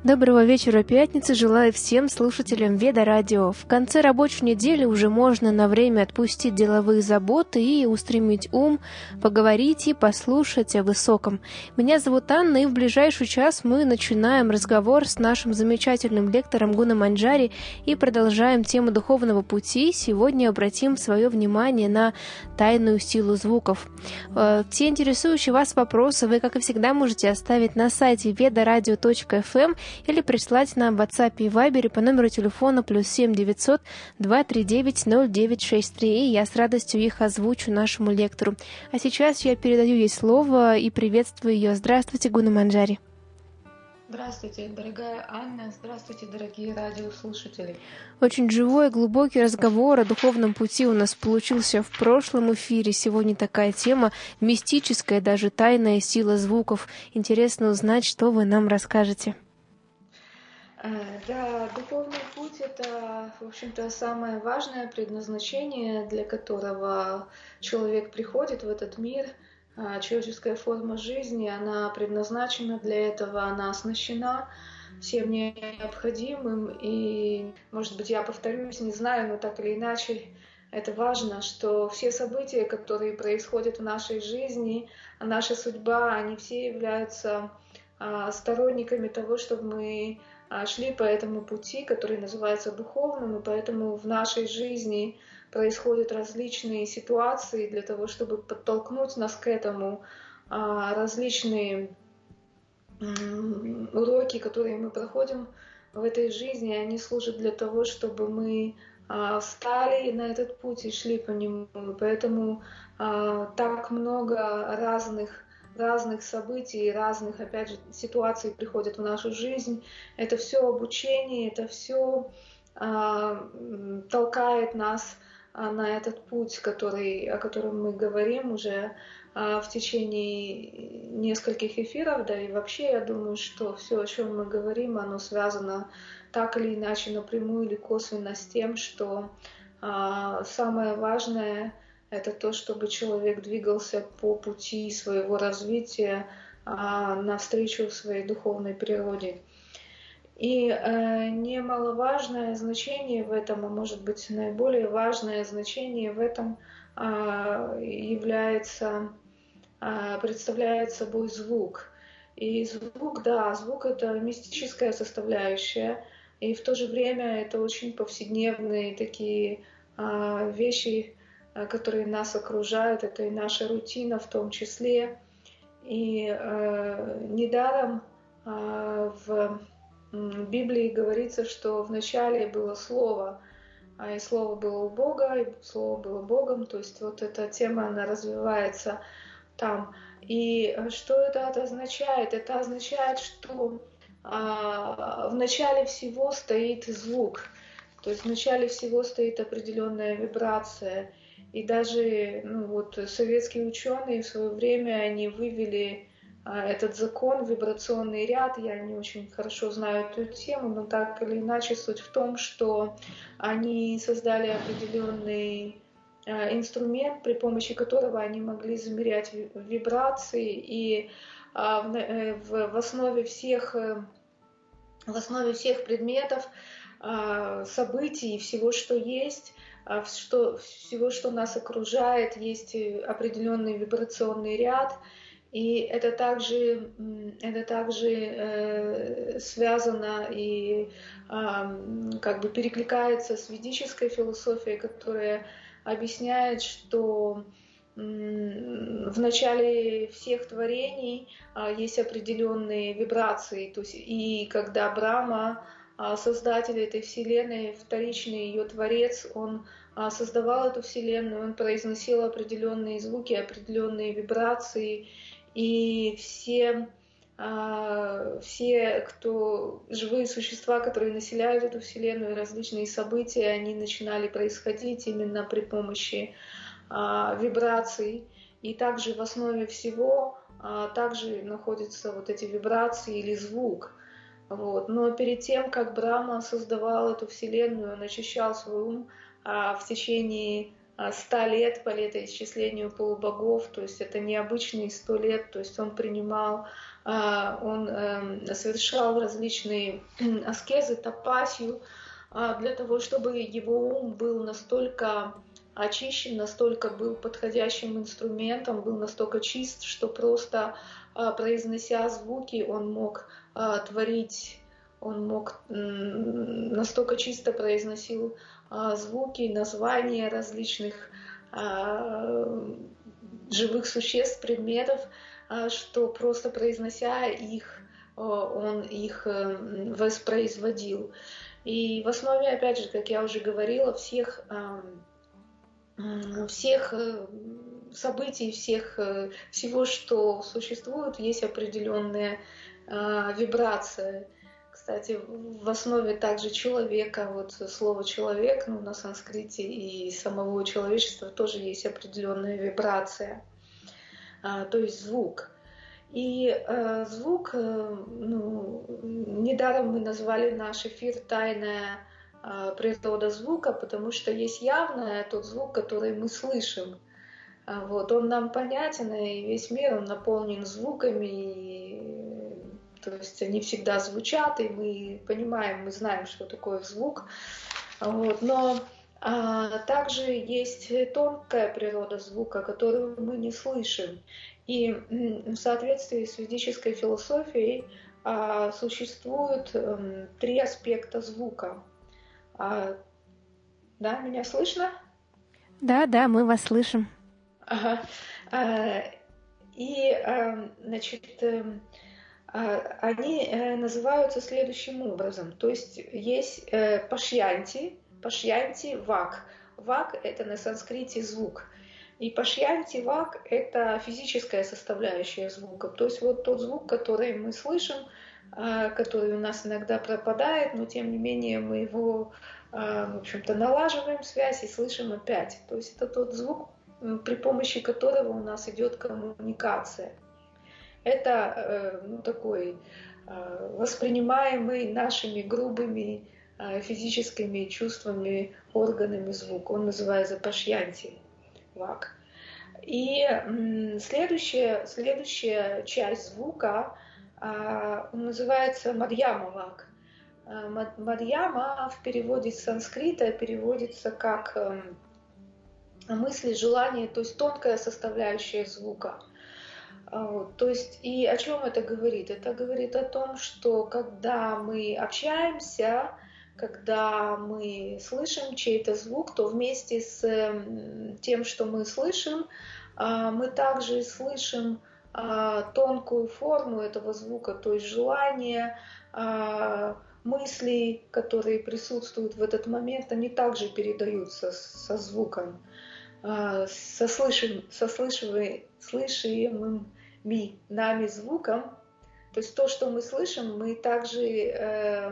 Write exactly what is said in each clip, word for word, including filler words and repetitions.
Доброго вечера пятницы желаю всем слушателям Веда Радио. В конце рабочей недели уже можно на время отпустить деловые заботы и устремить ум, поговорить и послушать о высоком. Меня зовут Анна, и в ближайший час мы начинаем разговор с нашим замечательным лектором Гуна Манджари и продолжаем тему духовного пути. Сегодня обратим свое внимание на тайную силу звуков. Те интересующие вас вопросы вы, как и всегда, можете оставить на сайте ведарадио точка эф эм или прислать нам в WhatsApp и Viber по номеру телефона плюс семь девятьсот два три девять ноль девять шесть три, и я с радостью их озвучу нашему лектору. А сейчас я передаю ей слово и приветствую ее. Здравствуйте, Гуна Манджари. Здравствуйте, дорогая Анна. Здравствуйте, дорогие радиослушатели. Очень живой и глубокий разговор о духовном пути у нас получился в прошлом эфире. Сегодня такая тема мистическая, даже тайная сила звуков. Интересно узнать, что вы нам расскажете. Да, духовный путь — это, в общем-то, самое важное предназначение, для которого человек приходит в этот мир. Человеческая форма жизни, она предназначена для этого, она оснащена всем необходимым. И, может быть, я повторюсь, не знаю, но так или иначе, это важно, что все события, которые происходят в нашей жизни, наша судьба, они все являются сторонниками того, чтобы мы шли по этому пути, который называется духовным, и поэтому в нашей жизни происходят различные ситуации для того, чтобы подтолкнуть нас к этому, различные уроки, которые мы проходим в этой жизни, они служат для того, чтобы мы встали на этот путь и шли по нему. Поэтому так много разных разных событий, разных, опять же, ситуаций приходят в нашу жизнь. Это все обучение, это все а, толкает нас а, на этот путь, который, о котором мы говорим уже а, в течение нескольких эфиров. Да и вообще, я думаю, что все, о чем мы говорим, оно связано так или иначе напрямую или косвенно с тем, что а, самое важное — это то, чтобы человек двигался по пути своего развития а, навстречу своей духовной природе. И э, немаловажное значение в этом, а может быть наиболее важное значение в этом а, является, а, представляет собой звук. И звук, да, звук — это мистическая составляющая, и в то же время это очень повседневные такие а, вещи, которые нас окружают, это и наша рутина в том числе. И э, недаром э, в Библии говорится, что вначале было Слово, а и Слово было у Бога, и Слово было Богом. То есть вот эта тема, она развивается там. И что это означает? Это означает, что э, в начале всего стоит звук. То есть в начале всего стоит определенная вибрация. И даже ну, вот, советские ученые в свое время они вывели а, этот закон, вибрационный ряд. Я не очень хорошо знаю эту тему, но так или иначе суть в том, что они создали определенный а, инструмент, при помощи которого они могли замерять вибрации. И а, в, в, в основе всех, в основе всех предметов, а, событий и всего, что есть, Что, всего, что нас окружает, есть определенный вибрационный ряд, и это также, это также э, связано и э, как бы перекликается с ведической философией, которая объясняет, что э, в начале всех творений э, есть определенные вибрации, то есть, и когда Брахма, создатель этой вселенной, вторичный ее творец, он создавал эту вселенную, он произносил определенные звуки, определенные вибрации, и все, все, кто живые существа, которые населяют эту вселенную, различные события, они начинали происходить именно при помощи вибраций. И также в основе всего также находятся вот эти вибрации или звук. Вот. Но перед тем, как Брахма создавал эту вселенную, он очищал свой ум а, в течение ста лет по летоисчислению полубогов, то есть это необычные сто лет, то есть он принимал, он совершал различные аскезы, тапасию, для того, чтобы его ум был настолько очищен, настолько был подходящим инструментом, был настолько чист, что просто произнося звуки, он мог творить, он мог настолько чисто произносил звуки, названия различных живых существ, предметов, что просто произнося их, он их воспроизводил. И в основе, опять же, как я уже говорила, всех, всех событий, всех, всего, что существует, есть определенная вибрация. Кстати, в основе также человека, вот слово «человек», ну, на санскрите и самого человечества тоже есть определенная вибрация, то есть звук. И э, звук, э, ну, недаром мы назвали наш эфир «Тайная э, природа звука», потому что есть явное тот звук, который мы слышим. Вот, он нам понятен, и весь мир он наполнен звуками, и, то есть они всегда звучат, и мы понимаем, мы знаем, что такое звук. Вот, но а, также есть тонкая природа звука, которую мы не слышим. И в соответствии с ведической философией а, существуют а, три аспекта звука. А, да, меня слышно? Да, да, мы вас слышим. Ага. А, и, а, значит, а, они называются следующим образом. То есть есть пашьянти, пашьянти, вак. Вак – это на санскрите звук. И пашьянти, вак – это физическая составляющая звука. То есть вот тот звук, который мы слышим, который у нас иногда пропадает, но тем не менее мы его, в общем-то, налаживаем связь и слышим опять. То есть это тот звук, при помощи которого у нас идет коммуникация. Это ну, такой воспринимаемый нашими грубыми физическими чувствами, органами звук. Он называется пашьянти, вак. И следующая, следующая часть звука называется мадьяма вак. Мадьяма в переводе с санскрита переводится как мысли, желания, то есть тонкая составляющая звука. Вот, то есть, и о чем это говорит? Это говорит о том, что когда мы общаемся, когда мы слышим чей-то звук, то вместе с тем, что мы слышим, мы также слышим тонкую форму этого звука, то есть желания, мысли, которые присутствуют в этот момент, они также передаются со звуком, со, слышим, со слышимым нами звуком. То есть то, что мы слышим, мы также э,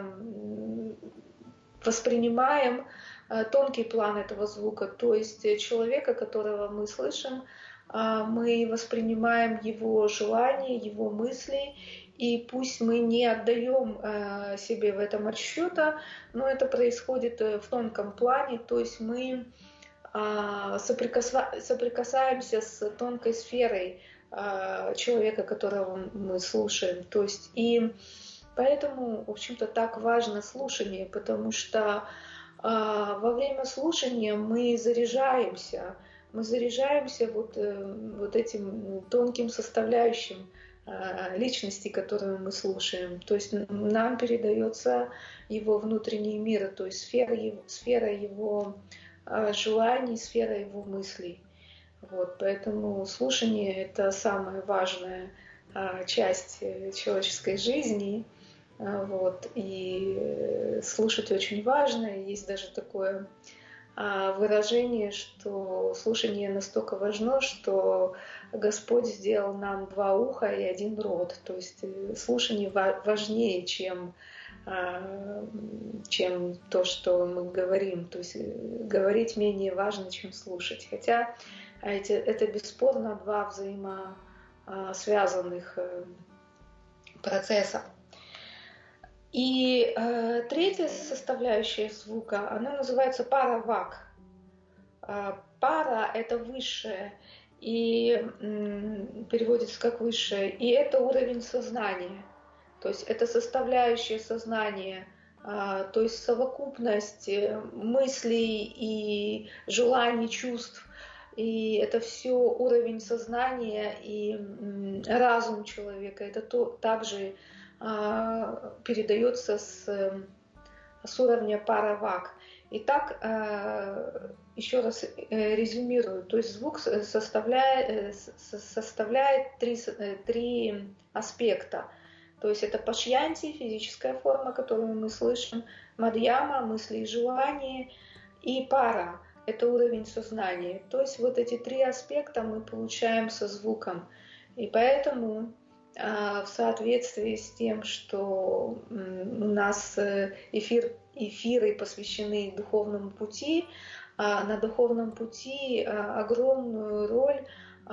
воспринимаем э, тонкий план этого звука. То есть человека, которого мы слышим, э, мы воспринимаем его желания, его мысли. И пусть мы не отдаем э, себе в этом отсчета, но это происходит в тонком плане. То есть мы э, соприкаса- соприкасаемся с тонкой сферой человека, которого мы слушаем. То есть и поэтому, в общем-то, так важно слушание, потому что а, во время слушания мы заряжаемся, мы заряжаемся вот, вот этим тонким составляющим а, личности, которую мы слушаем. То есть нам передается его внутренний мир, то есть сфера его, сфера его а, желаний, сфера его мыслей. Вот, поэтому слушание – это самая важная а, часть человеческой жизни. А, вот, и слушать очень важно. Есть даже такое а, выражение, что слушание настолько важно, что Господь сделал нам два уха и один рот. То есть слушание важнее, чем, а, чем то, что мы говорим. То есть говорить менее важно, чем слушать. Хотя это бесспорно два взаимосвязанных процесса. И э, третья составляющая звука, она называется паравак. Пара пара — это высшее, и переводится как высшее, и это уровень сознания. То есть это составляющая сознания, то есть совокупность мыслей и желаний, чувств. И это все уровень сознания и разум человека. Это то, также передается с, с уровня паравак. Итак, еще раз резюмирую. То есть звук составляет, составляет три, три аспекта. То есть это пашьянти, физическая форма, которую мы слышим, мадьяма, мысли и желания, и пара — это уровень сознания. То есть вот эти три аспекта мы получаем со звуком. И поэтому в соответствии с тем, что у нас эфир, эфиры посвящены духовному пути, на духовном пути огромную роль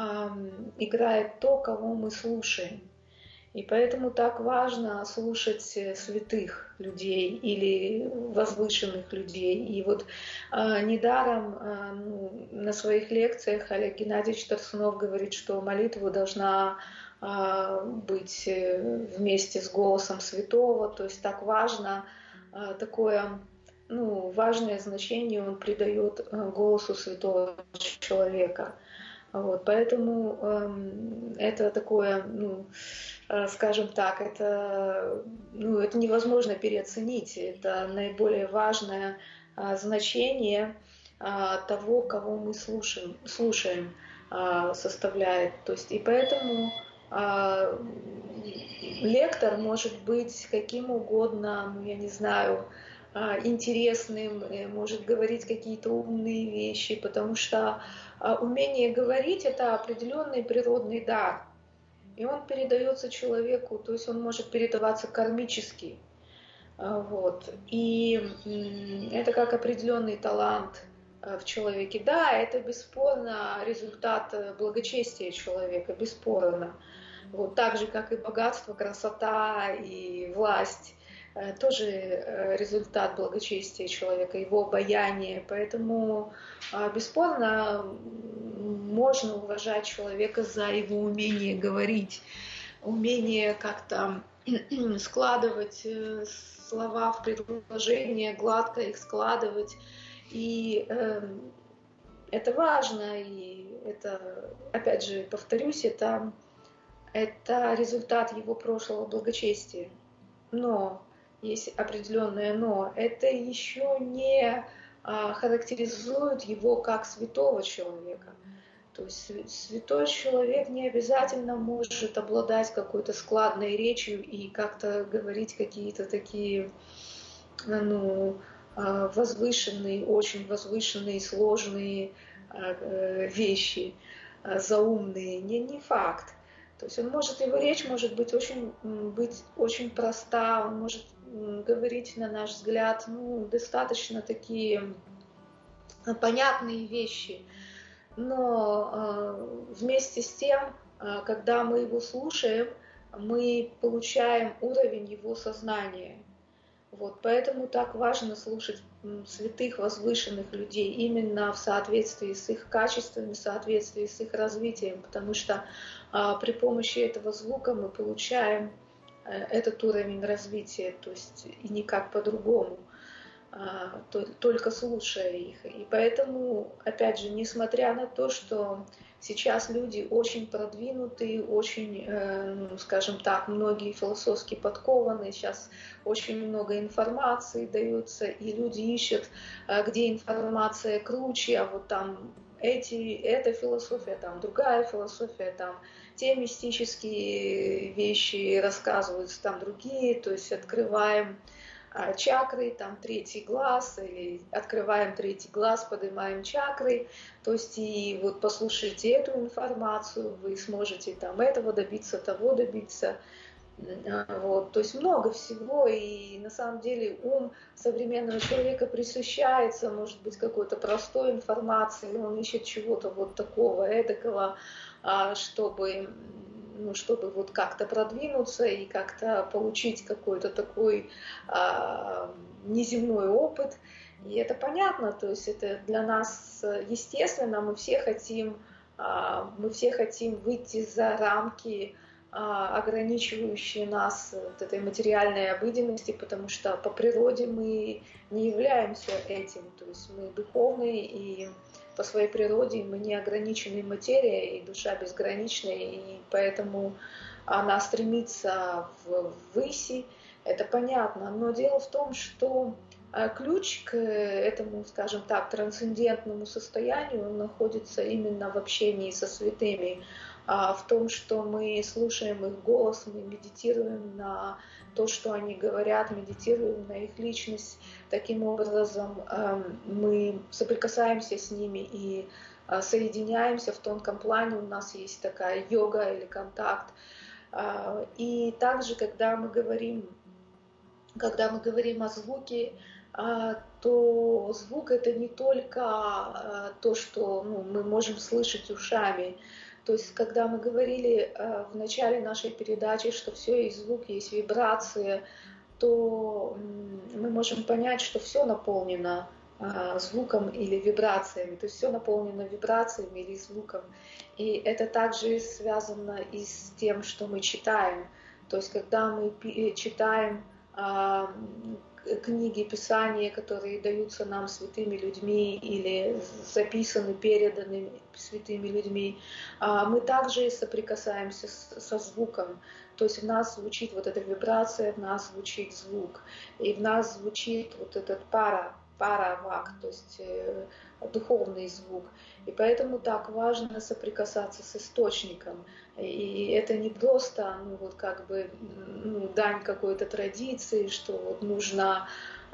играет то, кого мы слушаем. И поэтому так важно слушать святых людей или возвышенных людей. И вот э, недаром э, ну, на своих лекциях Олег Геннадьевич Тарсунов говорит, что молитва должна э, быть вместе с голосом святого. То есть так важно, э, такое ну, важное значение он придает э, голосу святого человека. Вот, поэтому э, это такое, ну, э, скажем так, это, ну, это невозможно переоценить. Это наиболее важное э, значение э, того, кого мы слушаем, слушаем э, составляет. То есть, и поэтому э, лектор может быть каким угодно, ну, я не знаю, интересным, может говорить какие-то умные вещи, потому что умение говорить — это определенный природный дар, и он передается человеку, то есть он может передаваться кармически. Вот. И это как определенный талант в человеке. Да, это бесспорно результат благочестия человека, бесспорно. Вот. Так же, как и богатство, красота и власть. Тоже результат благочестия человека, его обаяние. Поэтому бесспорно можно уважать человека за его умение говорить, умение как-то складывать слова в предложения, гладко их складывать. И это важно, и это, опять же, повторюсь, это, это результат его прошлого благочестия. Но есть определенное но, это еще не а, характеризует его как святого человека. То есть святой человек не обязательно может обладать какой-то складной речью и как-то говорить какие-то такие, ну, возвышенные, очень возвышенные, сложные вещи, заумные. Не, не факт. То есть он может, его речь может быть очень, быть очень проста, он может говорить, на наш взгляд, ну, достаточно такие понятные вещи. Но э, вместе с тем, э, когда мы его слушаем, мы получаем уровень его сознания. Вот, поэтому так важно слушать святых, возвышенных людей именно в соответствии с их качествами, в соответствии с их развитием, потому что а, при помощи этого звука мы получаем а, этот уровень развития, то есть и никак по-другому, а, то, только слушая их. И поэтому, опять же, несмотря на то, что сейчас люди очень продвинутые, очень, ну, скажем так, многие философски подкованы, сейчас очень много информации дается, и люди ищут, где информация круче, а вот там эти, эта философия, там другая философия, там те мистические вещи рассказываются, там другие, то есть открываем чакры, там третий глаз, или открываем третий глаз, поднимаем чакры, то есть и вот послушайте эту информацию, вы сможете там этого добиться, того добиться, вот, то есть много всего, и на самом деле ум современного человека пресыщается, может быть, какой-то простой информацией, он ищет чего-то вот такого, эдакого, чтобы ну, чтобы вот как-то продвинуться и как-то получить какой-то такой а, неземной опыт. И это понятно, то есть это для нас естественно, мы все хотим, мы все хотим выйти за рамки, ограничивающие нас вот этой материальной обыденности, потому что по природе мы не являемся этим, то есть мы духовные, и по своей природе мы не ограничены материей, и душа безграничная, и поэтому она стремится ввыси, это понятно. Но дело в том, что ключ к этому, скажем так, трансцендентному состоянию находится именно в общении со святыми, в том, что мы слушаем их голос, мы медитируем на то, что они говорят, медитируем на их личность. Таким образом, мы соприкасаемся с ними и соединяемся в тонком плане. У нас есть такая йога или контакт. И также, когда мы говорим, когда мы говорим о звуке, то звук — это не только то, что ну, мы можем слышать ушами. То есть, когда мы говорили в начале нашей передачи, что все есть звук, есть вибрация, то мы можем понять, что все наполнено звуком или вибрациями, то есть все наполнено вибрациями или звуком. И это также связано и с тем, что мы читаем. То есть, когда мы читаем книги, писания, которые даются нам святыми людьми или записаны, переданы святыми людьми, мы также соприкасаемся со звуком. То есть в нас звучит вот эта вибрация, в нас звучит звук, и в нас звучит вот этот пара, пара-вак, то есть э, духовный звук. И поэтому так важно соприкасаться с источником. И это не просто ну, вот как бы, ну, дань какой-то традиции, что вот нужно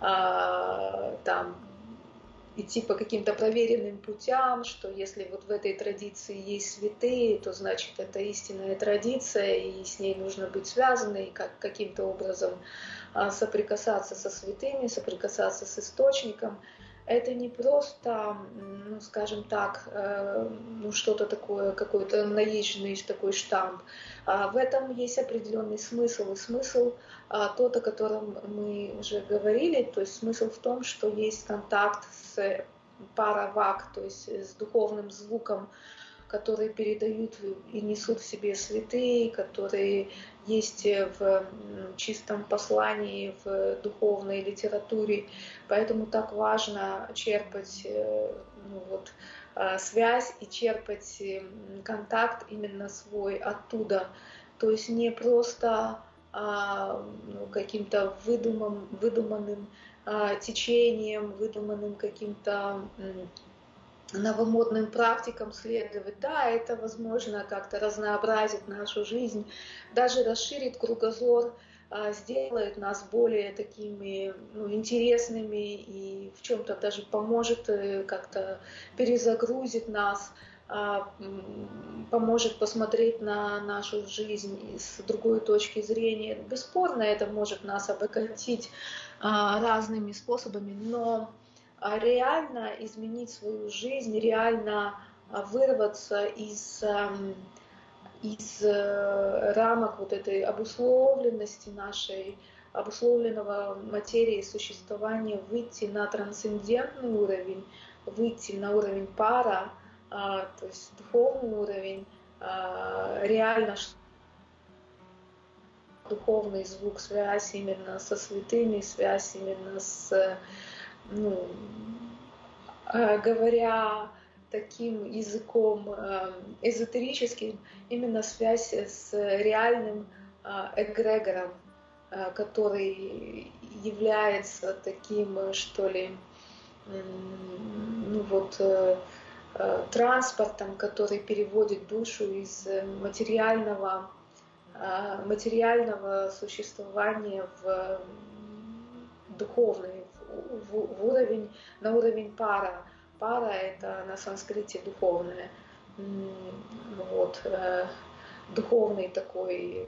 э, там, идти по каким-то проверенным путям, что если вот в этой традиции есть святые, то значит это истинная традиция, и с ней нужно быть связанной, и как, каким-то образом соприкасаться со святыми, соприкасаться с источником. Это не просто, ну, скажем так, ну, что-то такое, какой-то наезженный такой штамп. В этом есть определенный смысл. И смысл тот, о котором мы уже говорили, то есть смысл в том, что есть контакт с паравак, то есть с духовным звуком, которые передают и несут в себе святые, которые есть в чистом послании, в духовной литературе. Поэтому так важно черпать ну, вот, связь и черпать контакт именно свой оттуда. То есть не просто а, ну, каким-то выдуманным, выдуманным а, течением, выдуманным каким-то новомодным практикам следовать. Да, это, возможно, как-то разнообразит нашу жизнь, даже расширит кругозор, сделает нас более такими ну, интересными и в чем-то даже поможет, как-то перезагрузит нас, поможет посмотреть на нашу жизнь с другой точки зрения. Бесспорно, это может нас обогатить разными способами, но реально изменить свою жизнь, реально вырваться из, из рамок вот этой обусловленности нашей, обусловленного материей существования, выйти на трансцендентный уровень, выйти на уровень пара, то есть духовный уровень, реально духовный звук, связь именно со святыми, связь именно с Ну, говоря таким языком эзотерическим, именно связь с реальным эгрегором, который является таким, что ли, ну вот, транспортом, который переводит душу из материального, материального существования в духовный, в, в уровень, на уровень пара. Пара — это на санскрите духовное. Вот, духовный такой,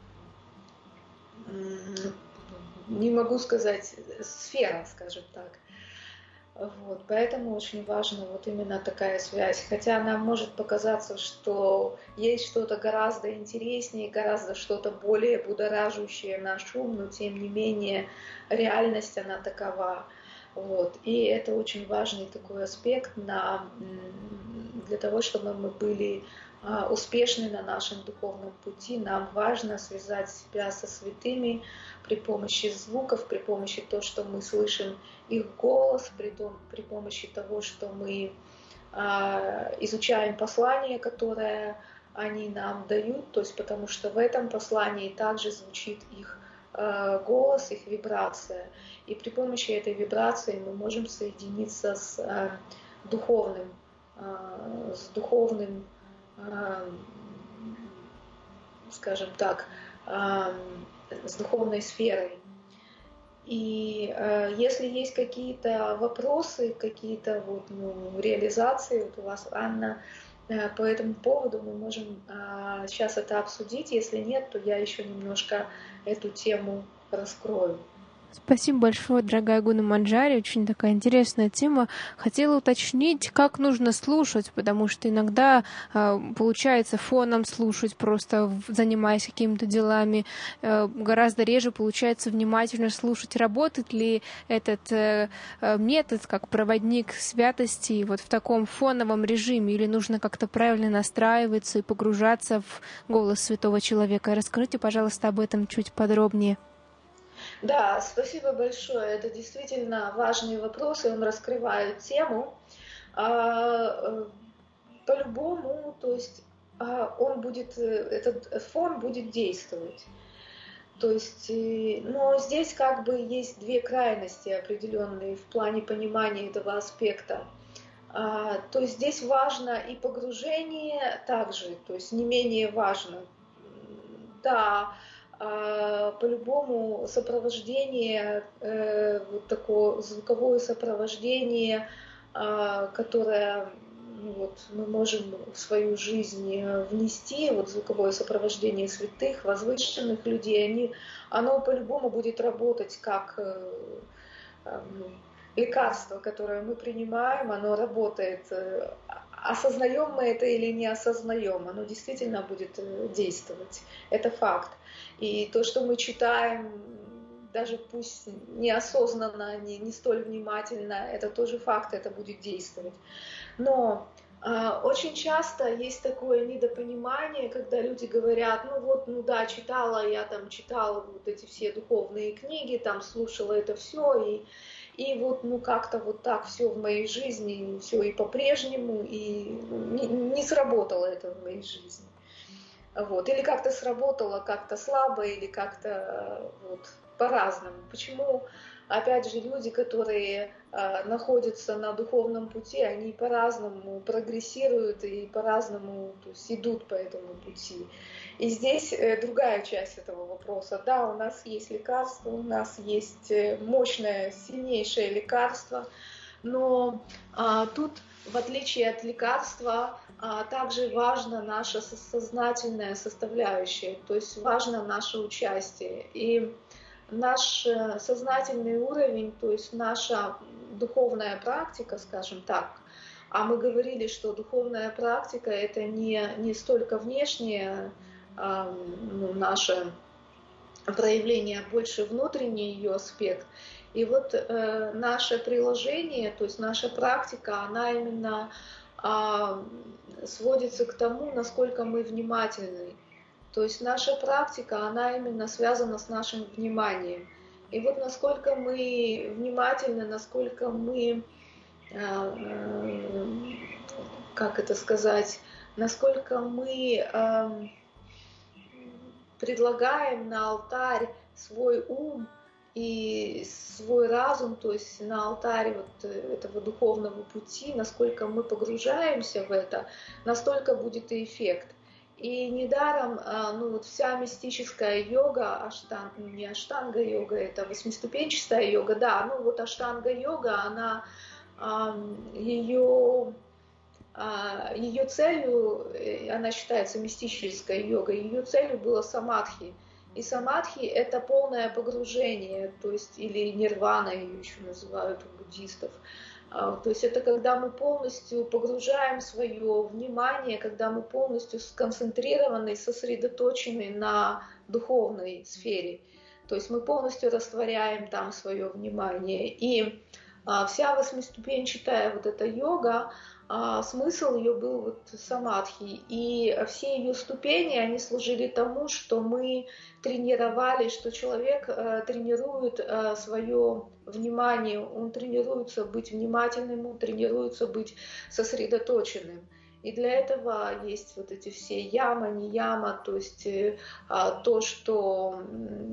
не могу сказать, сфера, скажем так. Вот, поэтому очень важна вот именно такая связь. Хотя нам может показаться, что есть что-то гораздо интереснее, гораздо что-то более будоражащее наш ум, но тем не менее реальность она такова. Вот. И это очень важный такой аспект на, для того, чтобы мы были успешны на нашем духовном пути. Нам важно связать себя со святыми при помощи звуков, при помощи того, что мы слышим их голос, при, том, при помощи того, что мы а, изучаем послание, которое они нам дают, то есть потому что в этом послании также звучит их а, голос, их вибрация. И при помощи этой вибрации мы можем соединиться с а, духовным, а, с духовным, а, скажем так, а, с духовной сферой. И э, если есть какие-то вопросы, какие-то вот, ну, реализации, вот у вас, Анна, э, по этому поводу мы можем э, сейчас это обсудить. Если нет, то я еще немножко эту тему раскрою. Спасибо большое, дорогая Гуна Манджари. Очень такая интересная тема. Хотела уточнить, как нужно слушать, потому что иногда э, получается фоном слушать, просто занимаясь какими-то делами. Э, гораздо реже получается внимательно слушать. Работает ли этот э, метод как проводник святости вот в таком фоновом режиме, или нужно как-то правильно настраиваться и погружаться в голос святого человека? Расскажите, пожалуйста, об этом чуть подробнее. Да, спасибо большое. Это действительно важный вопрос, и он раскрывает тему. По-любому, то есть он будет, этот фон будет действовать. То есть, но здесь как бы есть две крайности определенные в плане понимания этого аспекта. То есть здесь важно и погружение также, то есть не менее важно. Да, по-любому сопровождение, вот такое звуковое сопровождение, которое вот, мы можем в свою жизнь внести, вот звуковое сопровождение святых, возвышенных людей, они, оно по-любому будет работать как лекарство, которое мы принимаем, оно работает. Осознаем мы это или не осознаем, оно действительно будет действовать. Это факт. И то, что мы читаем, даже пусть неосознанно, не, не столь внимательно, это тоже факт, это будет действовать. Но э, очень часто есть такое недопонимание, когда люди говорят, ну вот, ну да, читала, я там читала вот эти все духовные книги, там слушала это все, и, и вот, ну как-то вот так все в моей жизни, все и по-прежнему, и не, не сработало это в моей жизни. Вот. Или как-то сработало, как-то слабо, или как-то вот, по-разному. Почему, опять же, люди, которые э, находятся на духовном пути, они по-разному прогрессируют и по-разному, то есть, идут по этому пути. И здесь э, другая часть этого вопроса. Да, у нас есть лекарство, у нас есть мощное, сильнейшее лекарство, но а, тут, в отличие от лекарства, а, также важна наша сознательная составляющая, то есть важно наше участие. И наш сознательный уровень, то есть наша духовная практика, скажем так, а мы говорили, что духовная практика — это не, не столько внешнее а, ну, наше проявление, а больше внутренний ее аспект. И вот э, наше приложение, то есть наша практика, она именно э, сводится к тому, насколько мы внимательны. То есть наша практика, она именно связана с нашим вниманием. И вот насколько мы внимательны, насколько мы, э, э, как это сказать, насколько мы э, предлагаем на алтарь свой ум и свой разум, то есть на алтарь вот этого духовного пути, насколько мы погружаемся в это, настолько будет и эффект. И недаром, ну вот вся мистическая йога, аштанга, ну не аштанга-йога, это восьмиступенчатая йога, да, ну вот аштанга-йога, она, ее, ее целью, она считается мистической йогой, ее целью было самадхи. И самадхи — это полное погружение, то есть, или нирвана ее еще называют у буддистов. То есть это когда мы полностью погружаем свое внимание, когда мы полностью сконцентрированы, сосредоточены на духовной сфере. То есть мы полностью растворяем там свое внимание. И Вся восьмиступенчатая вот эта йога, смысл ее был вот самадхи, и все ее ступени, они служили тому, что мы тренировали, что человек тренирует свое внимание, он тренируется быть внимательным, он тренируется быть сосредоточенным. И для этого есть вот эти все яма, не яма, то есть то, что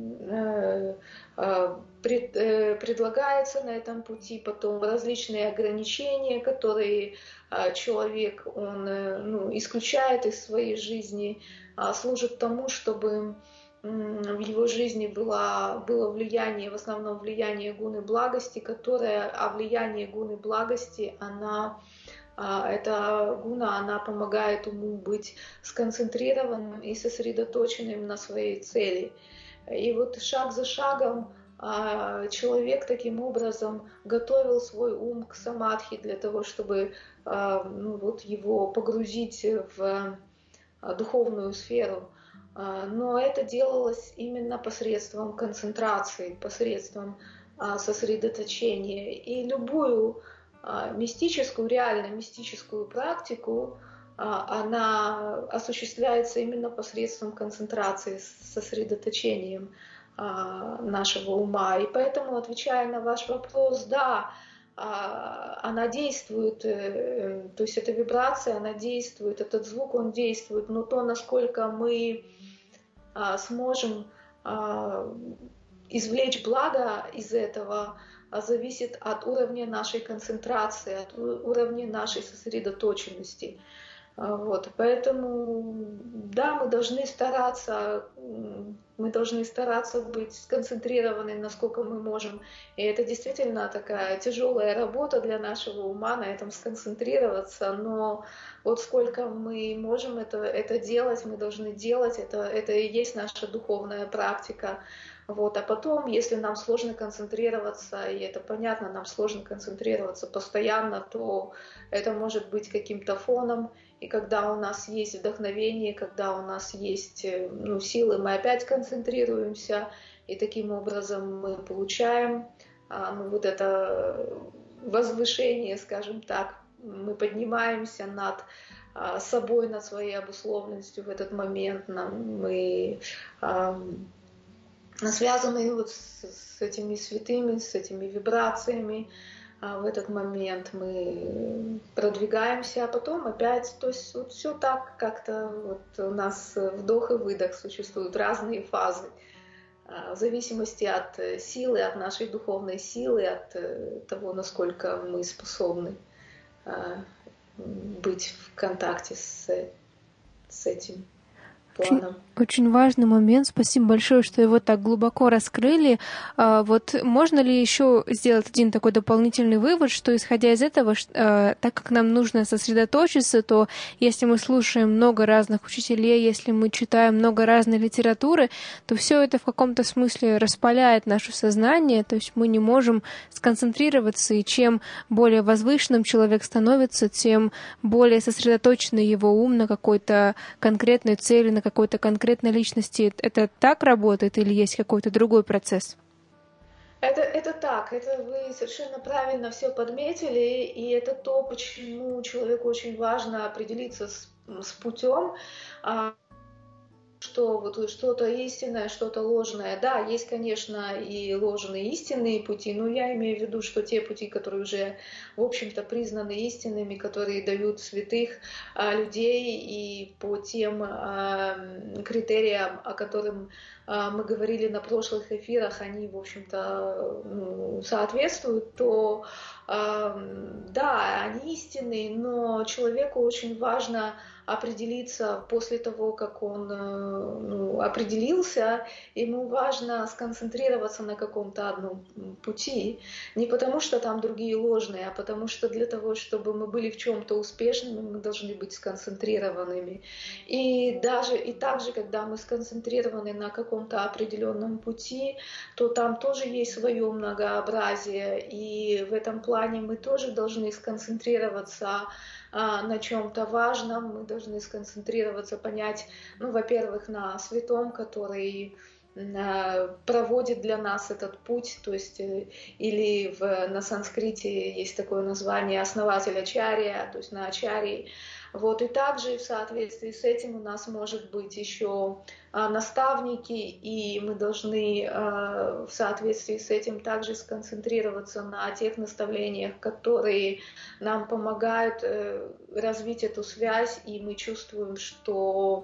предлагается на этом пути, потом различные ограничения, которые человек он, ну, исключает из своей жизни, служат тому, чтобы в его жизни было, было влияние, в основном влияние гуны благости, которое, а влияние гуны благости, она, эта гуна, она помогает уму быть сконцентрированным и сосредоточенным на своей цели. И вот шаг за шагом человек таким образом готовил свой ум к самадхи для того, чтобы ну, вот его погрузить в духовную сферу. Но это делалось именно посредством концентрации, посредством сосредоточения. И любую мистическую, реально мистическую практику, она осуществляется именно посредством концентрации, сосредоточением нашего ума. И поэтому, отвечая на ваш вопрос, да, она действует, то есть эта вибрация, она действует, этот звук, он действует, но то, насколько мы сможем извлечь благо из этого, зависит от уровня нашей концентрации, от уровня нашей сосредоточенности. Вот, поэтому, да, мы должны стараться, мы должны стараться быть сконцентрированы, насколько мы можем. И это действительно такая тяжелая работа для нашего ума, на этом сконцентрироваться. Но вот сколько мы можем это, это делать, мы должны делать, это, это и есть наша духовная практика. Вот. А потом, если нам сложно концентрироваться, и это понятно, нам сложно концентрироваться постоянно, то это может быть каким-то фоном. И когда у нас есть вдохновение, когда у нас есть, ну, силы, мы опять концентрируемся, и таким образом мы получаем ну, вот это возвышение, скажем так. Мы поднимаемся над собой, над своей обусловленностью в этот момент. Мы связаны вот с, с этими святыми, с этими вибрациями. В этот момент мы продвигаемся, а потом опять, то есть вот все так как-то вот у нас вдох и выдох существуют, разные фазы, в зависимости от силы, от нашей духовной силы, от того, насколько мы способны быть в контакте с, с этим планом. Очень важный момент. Спасибо большое, что его так глубоко раскрыли. Вот можно ли еще сделать один такой дополнительный вывод, что, исходя из этого, так как нам нужно сосредоточиться, то если мы слушаем много разных учителей, если мы читаем много разной литературы, то все это в каком-то смысле распаляет наше сознание, то есть мы не можем сконцентрироваться, и чем более возвышенным человек становится, тем более сосредоточенный его ум на какой-то конкретной цели, на какой-то конкретной личности. Это так работает или есть какой-то другой процесс? Это, это так, это вы совершенно правильно все подметили, и это то, почему человеку очень важно определиться с, с путем, что вот что-то истинное, что-то ложное. Да, есть, конечно, и ложные истинные пути, но я имею в виду, что те пути, которые уже, в общем-то, признаны истинными, которые дают святых а, людей, и по тем а, критериям, о которых а, мы говорили на прошлых эфирах, они, в общем-то, ну, соответствуют, то а, да, они истинные, но человеку очень важно определиться после того, как он ну, определился, ему важно сконцентрироваться на каком-то одном пути, не потому что там другие ложные, а потому что для того, чтобы мы были в чем-то успешными, мы должны быть сконцентрированными. И даже и также, когда мы сконцентрированы на каком-то определенном пути, то там тоже есть свое многообразие, и в этом плане мы тоже должны сконцентрироваться на чем-то важном, мы должны сконцентрироваться, понять, ну, во-первых, на святом, который проводит для нас этот путь, то есть или в, на санскрите есть такое название основатель ачарья, то есть на ачарьи. Вот, и также в соответствии с этим у нас может быть еще наставники, и мы должны в соответствии с этим также сконцентрироваться на тех наставлениях, которые нам помогают развить эту связь, и мы чувствуем, что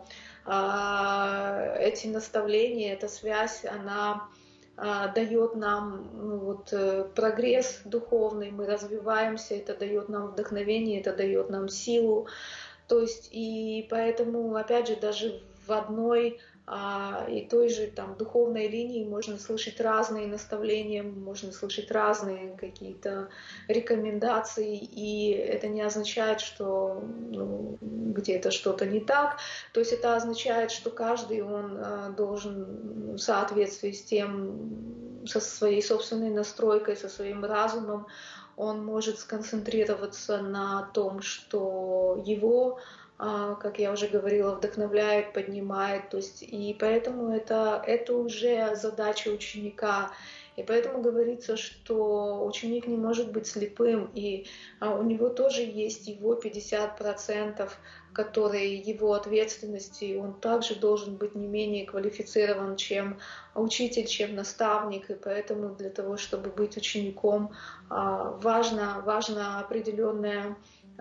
эти наставления, эта связь, она дает нам ну, вот, прогресс духовный, мы развиваемся, это дает нам вдохновение, это дает нам силу. То есть и поэтому, опять же, даже в одной а, и той же там духовной линии можно слышать разные наставления, можно слышать разные какие-то рекомендации, и это не означает, что ну, где-то что-то не так. То есть это означает, что каждый он а, должен в соответствии с тем, со своей собственной настройкой, со своим разумом, он может сконцентрироваться на том, что его, как я уже говорила, вдохновляет, поднимает. То есть, и поэтому это, это уже задача ученика. И поэтому говорится, что ученик не может быть слепым, и у него тоже есть его пятьдесят процентов, которые его ответственности, и он также должен быть не менее квалифицирован, чем учитель, чем наставник. И поэтому для того, чтобы быть учеником, важно, важно определенная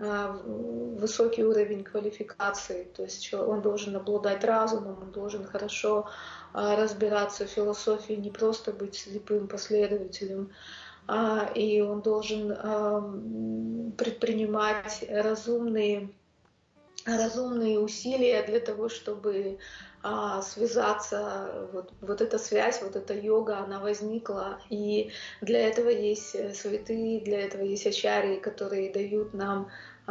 высокий уровень квалификации, то есть он должен обладать разумом, он должен хорошо разбираться в философии, не просто быть слепым последователем, и он должен предпринимать разумные, разумные усилия для того, чтобы связаться, вот, вот эта связь, вот эта йога, она возникла, и для этого есть святые, для этого есть ачарьи, которые дают нам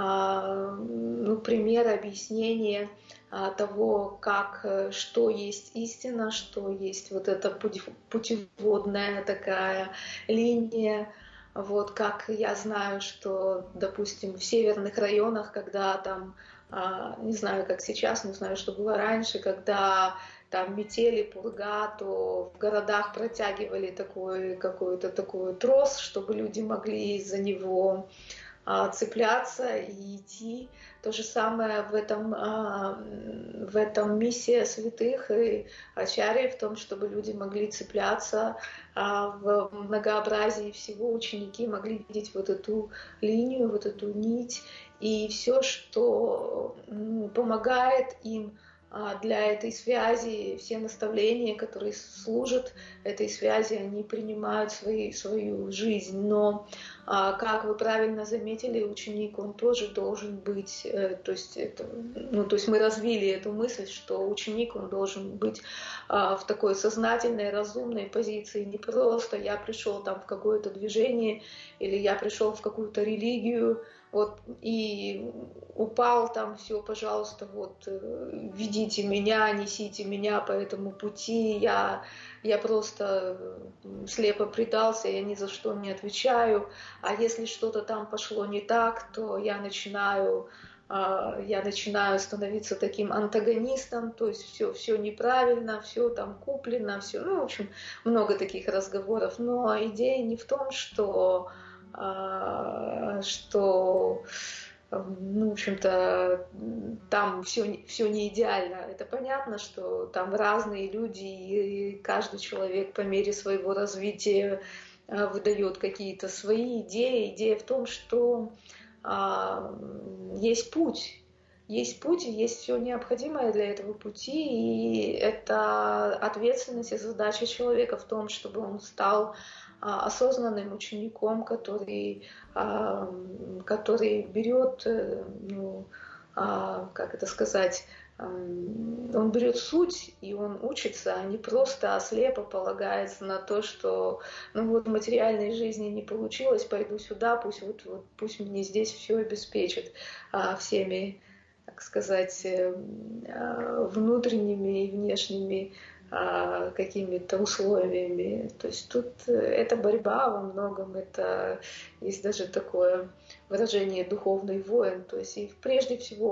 ну, пример, объяснение того, как, что есть истина, что есть вот эта путеводная такая линия. Вот как я знаю, что, допустим, в северных районах, когда там, не знаю, как сейчас, не знаю, что было раньше, когда там метели, пурга, то в городах протягивали такой какой-то такой трос, чтобы люди могли из-за него цепляться и идти. То же самое в этом, в этом миссия святых и ачарьи в том, чтобы люди могли цепляться в многообразии всего, ученики могли видеть вот эту линию, вот эту нить, и все, что помогает им для этой связи, все наставления, которые служат этой связи, они принимают свои, свою жизнь. Но, как вы правильно заметили, ученик, он тоже должен быть, то есть, это, ну, то есть мы развили эту мысль, что ученик, он должен быть в такой сознательной, разумной позиции, не просто я пришел там в какое-то движение или я пришел в какую-то религию, вот, и упал там, все, пожалуйста, вот, ведите меня, несите меня по этому пути, я, я просто слепо предался, я ни за что не отвечаю, а если что-то там пошло не так, то я начинаю, я начинаю становиться таким антагонистом, то есть все, все неправильно, все там куплено, все, ну, в общем, много таких разговоров, но идея не в том, что что, ну, в общем-то, там все, все не идеально. Это понятно, что там разные люди, и каждый человек по мере своего развития выдает какие-то свои идеи. Идея в том, что а, есть путь. Есть путь, есть все необходимое для этого пути, и это ответственность и задача человека в том, чтобы он стал осознанным учеником, который, который берет, ну, как это сказать, он берет суть, и он учится, а не просто слепо полагается на то, что ну вот в материальной жизни не получилось, пойду сюда, пусть, вот, вот, пусть мне здесь все обеспечит всеми, так сказать, внутренними и внешними какими-то условиями. То есть тут это борьба во многом, это есть даже такое выражение «духовный воин». То есть и прежде всего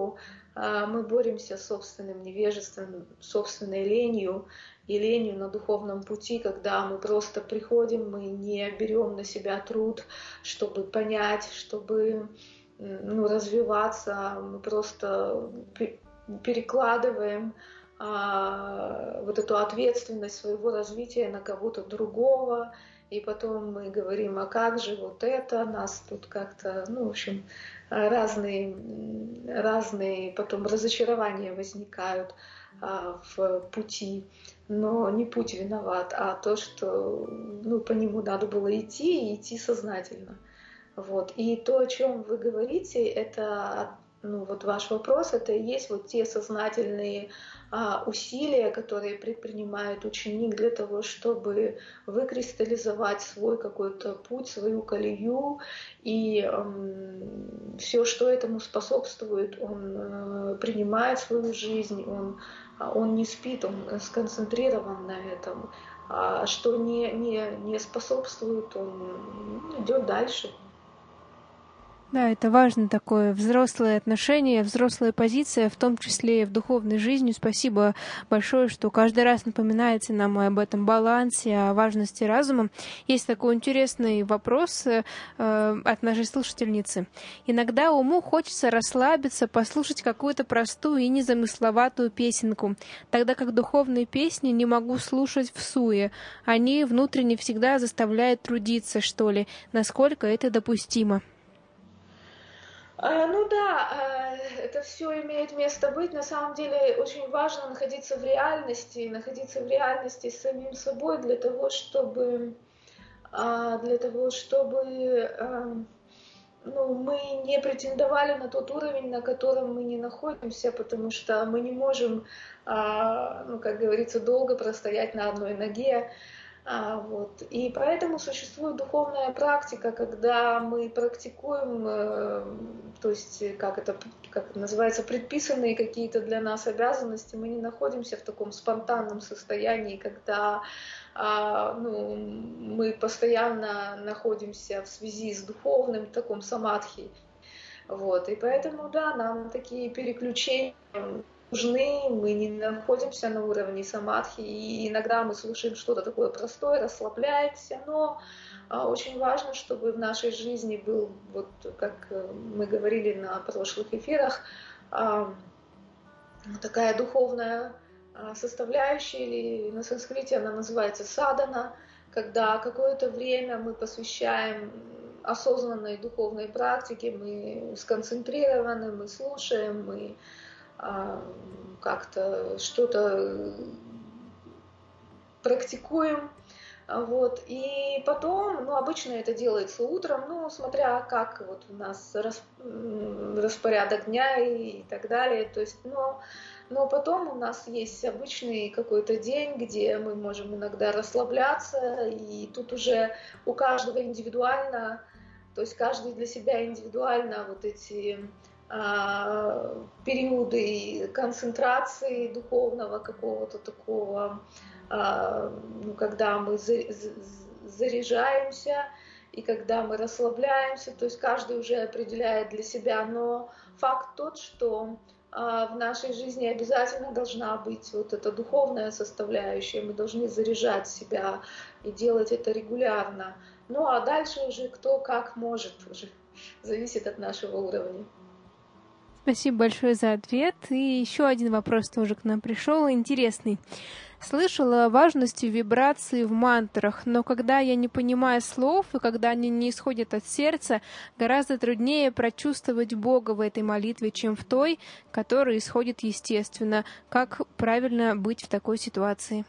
мы боремся с собственным невежеством, собственной ленью и ленью на духовном пути, когда мы просто приходим, мы не берем на себя труд, чтобы понять, чтобы ну, развиваться, мы просто перекладываем а, вот эту ответственность своего развития на кого-то другого, и потом мы говорим, а как же вот это, нас тут как-то, ну, в общем, разные, разные потом разочарования возникают а, в пути, но не путь виноват, а то, что ну, по нему надо было идти и идти сознательно. Вот. И то, о чем вы говорите, это ну, вот ваш вопрос, это и есть вот те сознательные а, усилия, которые предпринимает ученик для того, чтобы выкристаллизовать свой какой-то путь, свою колею, и эм, все, что этому способствует, он э, принимает свою жизнь, он, он не спит, он сконцентрирован на этом, а что не, не, не способствует, он идет дальше. Да, это важно такое взрослое отношение, взрослая позиция, в том числе и в духовной жизни. Спасибо большое, что каждый раз напоминаете нам об этом балансе, о важности разума. Есть такой интересный вопрос э, от нашей слушательницы. Иногда уму хочется расслабиться, послушать какую-то простую и незамысловатую песенку, тогда как духовные песни не могу слушать в суе. Они внутренне всегда заставляют трудиться, что ли. Насколько это допустимо? Ну да, это все имеет место быть. На самом деле очень важно находиться в реальности, находиться в реальности с самим собой для того, чтобы, для того, чтобы ну, мы не претендовали на тот уровень, на котором мы не находимся, потому что мы не можем, ну, как говорится, долго простоять на одной ноге. А, вот. И поэтому существует духовная практика, когда мы практикуем, э, то есть, как это, как это называется, предписанные какие-то для нас обязанности, мы не находимся в таком спонтанном состоянии, когда а, ну, мы постоянно находимся в связи с духовным, в таком самадхи. Вот. И поэтому, да, нам такие переключения нужны, мы не находимся на уровне самадхи, и иногда мы слушаем что-то такое простое, расслабляемся, но а, очень важно, чтобы в нашей жизни был, вот как мы говорили на прошлых эфирах, а, такая духовная составляющая, или на санскрите она называется садана, когда какое-то время мы посвящаем осознанной духовной практике, мы сконцентрированы, мы слушаем, мы как-то что-то практикуем, вот, и потом, ну, обычно это делается утром, ну, смотря как вот у нас распорядок дня и так далее, то есть, но, но потом у нас есть обычный какой-то день, где мы можем иногда расслабляться, и тут уже у каждого индивидуально, то есть каждый для себя индивидуально вот эти периоды концентрации духовного какого-то такого, ну, когда мы заряжаемся и когда мы расслабляемся, то есть каждый уже определяет для себя, но факт тот, что в нашей жизни обязательно должна быть вот эта духовная составляющая, мы должны заряжать себя и делать это регулярно. Ну а дальше уже кто как может, уже зависит от нашего уровня. Спасибо большое за ответ. И еще один вопрос тоже к нам пришел, интересный. Слышала о важности вибрации в мантрах, но когда я не понимаю слов и когда они не исходят от сердца, гораздо труднее прочувствовать Бога в этой молитве, чем в той, которая исходит естественно. Как правильно быть в такой ситуации?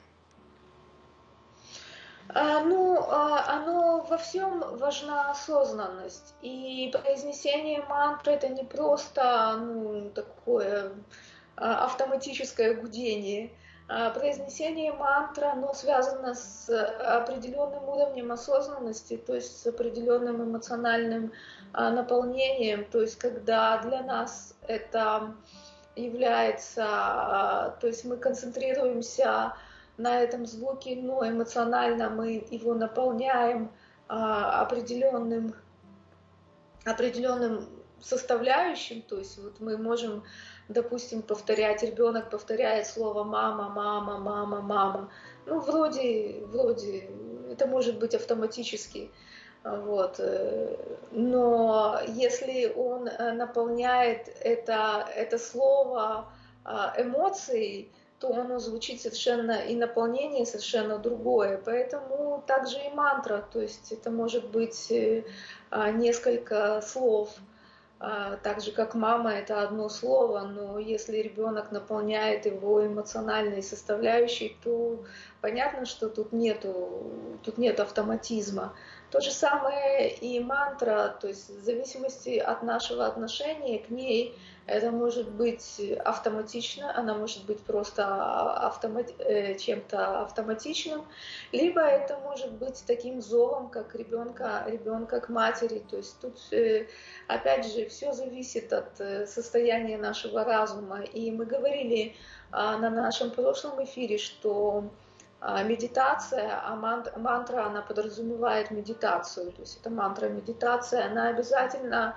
Ну, оно во всем важна осознанность. И произнесение мантры — это не просто ну, такое автоматическое гудение. Произнесение мантры, оно связано с определенным уровнем осознанности, то есть с определенным эмоциональным наполнением. То есть когда для нас это является, то есть мы концентрируемся на этом звуке, но эмоционально мы его наполняем а, определенным, определенным составляющим, то есть вот мы можем допустим, повторять, ребенок повторяет слово «мама», «мама», «мама», «мама». Ну, вроде, вроде, это может быть автоматически. Вот. Но если он наполняет это, это слово эмоцией, то оно звучит совершенно, и наполнение совершенно другое. Поэтому также и мантра, то есть это может быть несколько слов. Так же, как мама, это одно слово, но если ребенок наполняет его эмоциональной составляющей, то понятно, что тут нету, тут нет автоматизма. То же самое и мантра, то есть в зависимости от нашего отношения к ней, это может быть автоматично, она может быть просто автомат... чем-то автоматичным, либо это может быть таким зовом, как ребенка, ребенка к матери. То есть тут, опять же, все зависит от состояния нашего разума. И мы говорили на нашем прошлом эфире, что медитация, а мантра, она подразумевает медитацию. То есть это мантра-медитация, она обязательно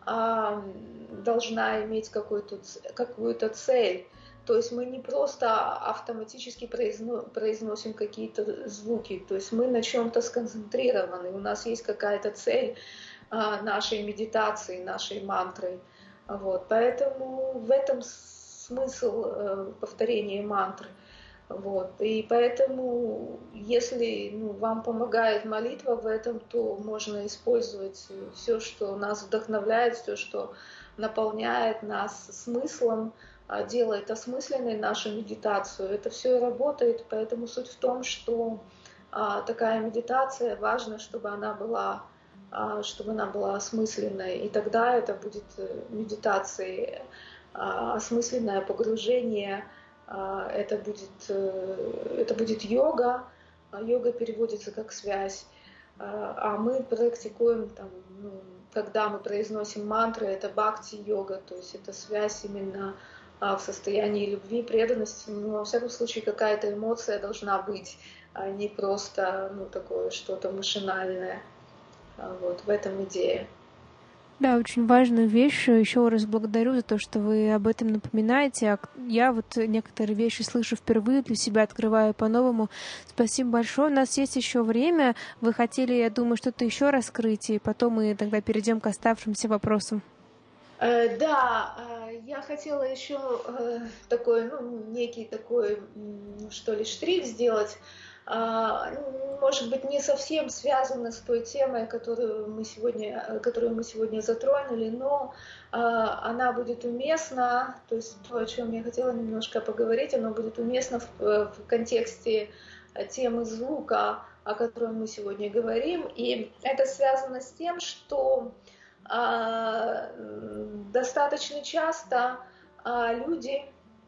должна иметь какую-то, какую-то цель. То есть мы не просто автоматически произносим какие-то звуки, то есть мы на чем-то сконцентрированы, у нас есть какая-то цель нашей медитации, нашей мантры. Вот. Поэтому в этом смысл повторения мантры. Вот. И поэтому, если ну, вам помогает молитва в этом, то можно использовать все, что нас вдохновляет, все, что наполняет нас смыслом, делает осмысленной нашу медитацию. Это все работает, поэтому суть в том, что а, такая медитация, важно, чтобы она была, а, чтобы она была осмысленной, и тогда это будет медитацией, а, осмысленное погружение. Это будет, это будет йога. Йога переводится как связь. А мы практикуем, там, ну, когда мы произносим мантры, это бхакти-йога, то есть это связь именно в состоянии любви, преданности. Но, во всяком случае, какая-то эмоция должна быть, а не просто ну, такое что-то машинальное. Вот в этом идея. Да, очень важную вещь. Еще раз благодарю за то, что вы об этом напоминаете. Я вот некоторые вещи слышу впервые, для себя открываю по-новому. Спасибо большое. У нас есть еще время. Вы хотели, я думаю, что-то еще раскрыть, и потом мы тогда перейдем к оставшимся вопросам. Да, я хотела еще такой, ну, некий такой, что ли, штрих сделать. Может быть, не совсем связано с той темой, которую мы сегодня, которую мы сегодня затронули, но она будет уместна, то есть то, о чем я хотела немножко поговорить, оно будет уместно в, в контексте темы звука, о которой мы сегодня говорим, и это связано с тем, что достаточно часто люди,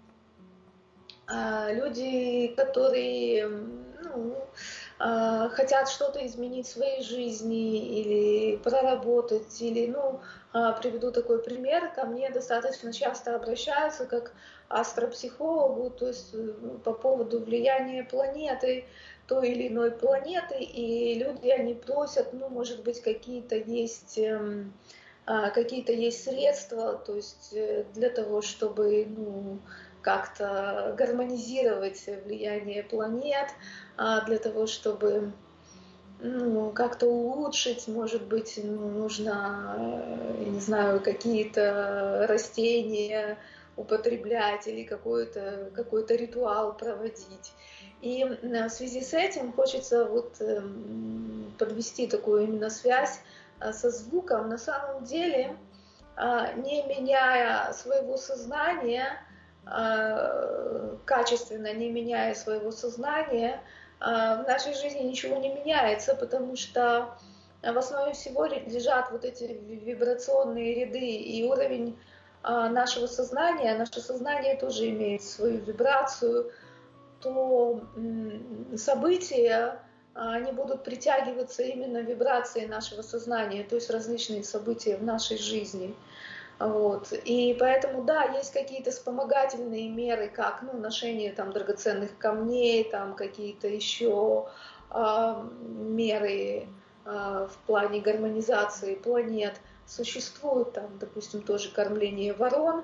люди, которые ну, хотят что-то изменить в своей жизни или проработать, или, ну, приведу такой пример, ко мне достаточно часто обращаются как астропсихологу, то есть по поводу влияния планеты, той или иной планеты, и люди, они просят, ну, может быть, какие-то есть, какие-то есть средства, то есть для того, чтобы, ну, как-то гармонизировать влияние планет, для того, чтобы ну, как-то улучшить, может быть, ну, нужно, я не знаю, какие-то растения употреблять или какой-то какой-то ритуал проводить. И в связи с этим хочется вот подвести такую именно связь со звуком. На самом деле, не меняя своего сознания, качественно не меняя своего сознания, в нашей жизни ничего не меняется, потому что в основе всего лежат вот эти вибрационные ряды и уровень нашего сознания. Наше сознание тоже имеет свою вибрацию, то события, они будут притягиваться именно вибрацией нашего сознания, то есть различные события в нашей жизни. Вот. И поэтому, да, есть какие-то вспомогательные меры, как ну, ношение там, драгоценных камней, там, какие-то еще э, меры э, в плане гармонизации планет. Существует там, допустим, тоже кормление ворон.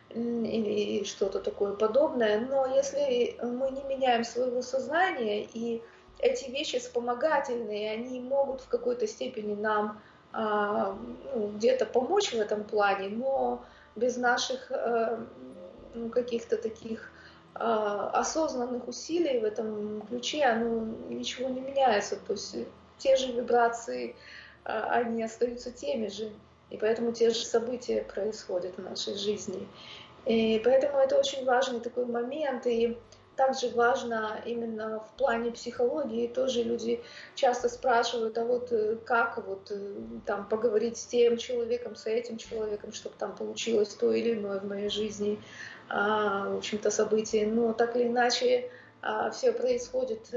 или что-то такое подобное. Но если мы не меняем своего сознания, и эти вещи вспомогательные, они могут в какой-то степени нам ну, где-то помочь в этом плане, но без наших ну, каких-то таких осознанных усилий в этом ключе, ну, ничего не меняется. То есть те же вибрации, они остаются теми же, и поэтому те же события происходят в нашей жизни. И поэтому это очень важный такой момент, и также важно именно в плане психологии. Тоже люди часто спрашивают, а вот как вот там поговорить с тем человеком, с этим человеком, чтобы там получилось то или иное в моей жизни, а, в общем-то, событие. Но так или иначе а, все происходит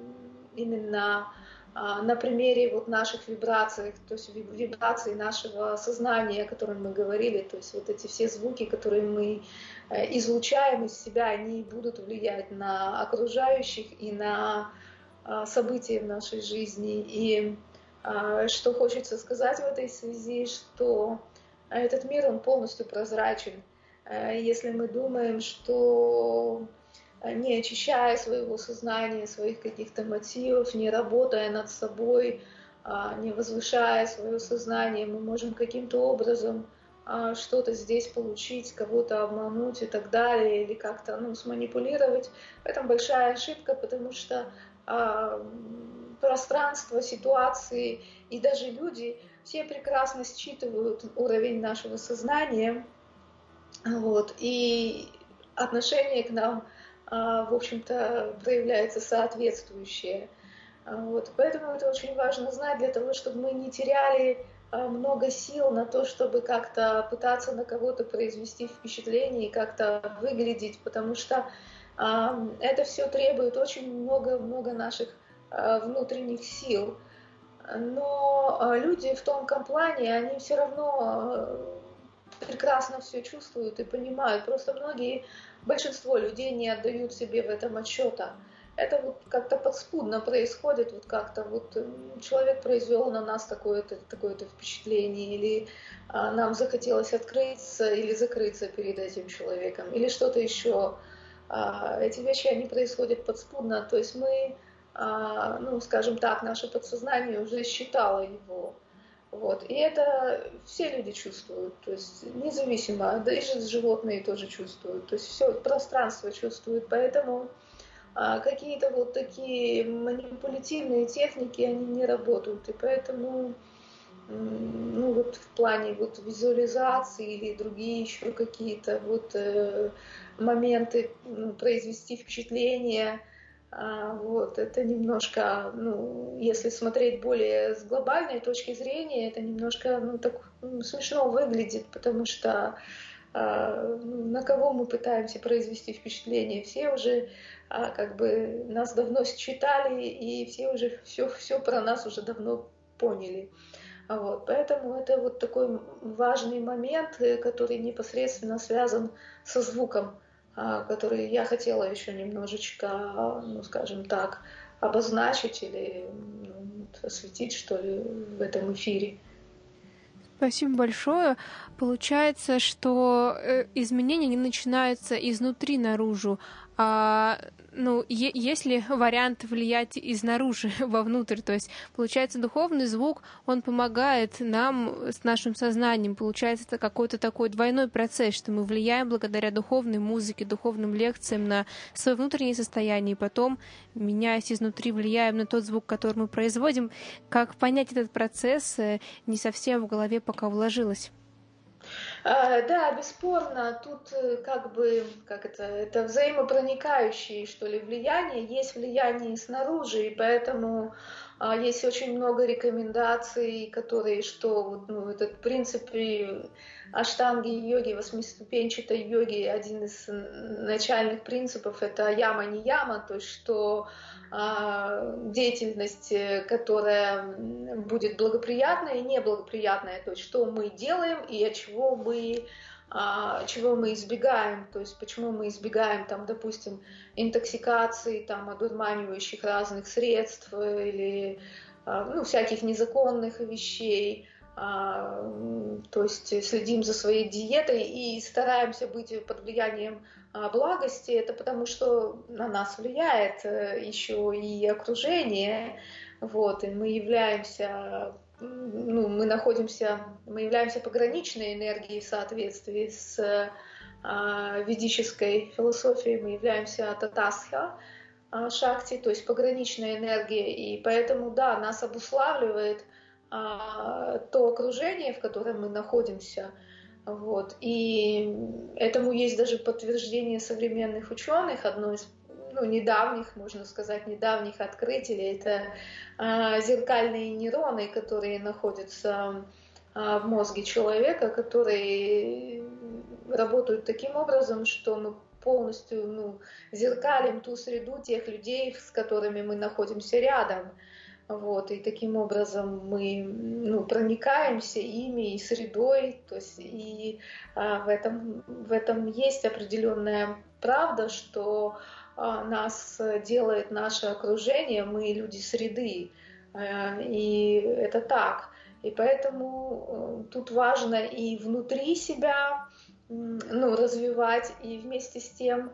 именно а, на примере вот наших вибраций, то есть вибраций нашего сознания, о котором мы говорили, то есть вот эти все звуки, которые мы излучаем из себя, они будут влиять на окружающих и на события в нашей жизни. И что хочется сказать в этой связи, что этот мир, он полностью прозрачен. Если мы думаем, что не очищая своего сознания, своих каких-то мотивов, не работая над собой, не возвышая свое сознание, мы можем каким-то образом что-то здесь получить, кого-то обмануть и так далее, или как-то ну, сманипулировать. В этом большая ошибка, потому что э, пространство, ситуации и даже люди все прекрасно считывают уровень нашего сознания, вот, и отношение к нам, э, в общем-то, проявляется соответствующее. Вот, поэтому это очень важно знать для того, чтобы мы не теряли много сил на то, чтобы как-то пытаться на кого-то произвести впечатление и как-то выглядеть, потому что э, это все требует очень много-много наших э, внутренних сил. Но э, люди в тонком плане, они все равно э, прекрасно все чувствуют и понимают. Просто многие, большинство людей не отдают себе в этом отчета. Это вот как-то подспудно происходит, вот как-то вот человек произвел на нас такое-то, такое-то впечатление, или а, нам захотелось открыться или закрыться перед этим человеком, или что-то еще. А, эти вещи, они происходят подспудно, то есть мы, а, ну, скажем так, наше подсознание уже считало его. Вот. И это все люди чувствуют, то есть независимо, да и животные тоже чувствуют, то есть все пространство чувствует, поэтому какие-то вот такие манипулятивные техники, они не работают. И поэтому ну, вот в плане вот визуализации или другие еще какие-то вот э, моменты ну, произвести впечатление, а, вот, это немножко, ну, если смотреть более с глобальной точки зрения, это немножко ну, так, ну, смешно выглядит, потому что на кого мы пытаемся произвести впечатление. Все уже как бы нас давно считали, и все уже все, все про нас уже давно поняли. Вот. Поэтому это вот такой важный момент, который непосредственно связан со звуком, который я хотела еще немножечко, ну, скажем так, обозначить или ну, осветить, что ли, в этом эфире. Спасибо большое. Получается, что изменения не начинаются изнутри наружу, а ну, е- есть ли вариант влиять изнаружи вовнутрь? То есть, получается, духовный звук, он помогает нам с нашим сознанием. Получается, это какой-то такой двойной процесс, что мы влияем благодаря духовной музыке, духовным лекциям на свое внутреннее состояние, и потом, меняясь изнутри, влияем на тот звук, который мы производим. Как понять этот процесс, не совсем в голове пока уложилось. Да, бесспорно, тут как бы, как это, это взаимопроникающие, что ли, влияние, есть влияние снаружи, и поэтому а, есть очень много рекомендаций, которые, что, ну, этот принцип аштанги йоги, восьмиступенчатой йоги, один из начальных принципов, это яма не яма, то есть, что а, деятельность, которая будет благоприятная и неблагоприятная, то есть, что мы делаем и от чего мы чего мы избегаем, то есть почему мы избегаем, там, допустим, интоксикации, там, одурманивающих разных средств или ну, всяких незаконных вещей, то есть следим за своей диетой и стараемся быть под влиянием благости, это потому что на нас влияет еще и окружение, вот, и мы являемся, ну, мы находимся, мы являемся пограничной энергией в соответствии с ведической философией, мы являемся татасха шакти, то есть пограничная энергия, и поэтому, да, нас обуславливает а, то окружение, в котором мы находимся. Вот. И этому есть даже подтверждение современных ученых. Одно из ну, недавних, можно сказать, недавних открытий — это а, зеркальные нейроны, которые находятся а, в мозге человека, которые работают таким образом, что мы полностью ну, зеркалим ту среду тех людей, с которыми мы находимся рядом. Вот, и таким образом мы ну, проникаемся ими и средой, то есть и а, в, этом, в этом есть определенная правда, что а, нас делает наше окружение, мы люди среды, а, и это так. И поэтому тут важно и внутри себя ну, развивать, и вместе с тем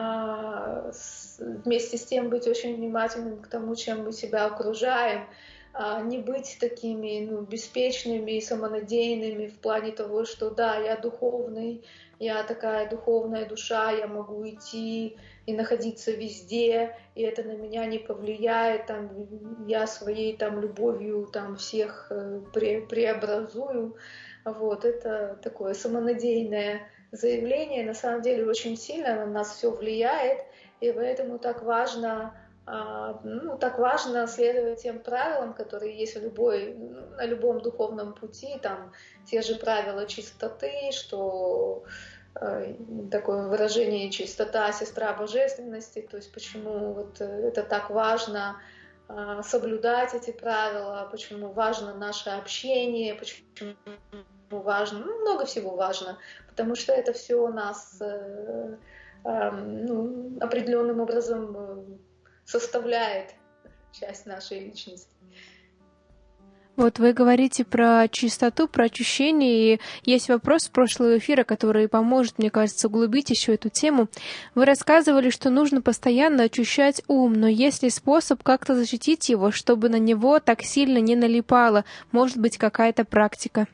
вместе с тем быть очень внимательным к тому, чем мы себя окружаем, не быть такими ну, беспечными и самонадеянными в плане того, что да, я духовный, я такая духовная душа, я могу идти и находиться везде, и это на меня не повлияет, там, я своей там, любовью там, всех пре преобразую. Вот, это такое самонадеянное заявление, на самом деле очень сильно на нас все влияет, и поэтому так важно, ну, так важно следовать тем правилам, которые есть в любой, на любом духовном пути, там те же правила чистоты, что такое выражение чистота, сестра божественности, то есть почему вот это так важно соблюдать эти правила, почему важно наше общение, почему важно, ну, много всего важно, потому что это все нас э, э, ну, определенным образом составляет часть нашей личности. Вот вы говорите про чистоту, про очищение, и есть вопрос с прошлого эфира, который поможет, мне кажется, углубить еще эту тему. Вы рассказывали, что нужно постоянно очищать ум, но есть ли способ как-то защитить его, чтобы на него так сильно не налипало? Может быть, какая-то практика?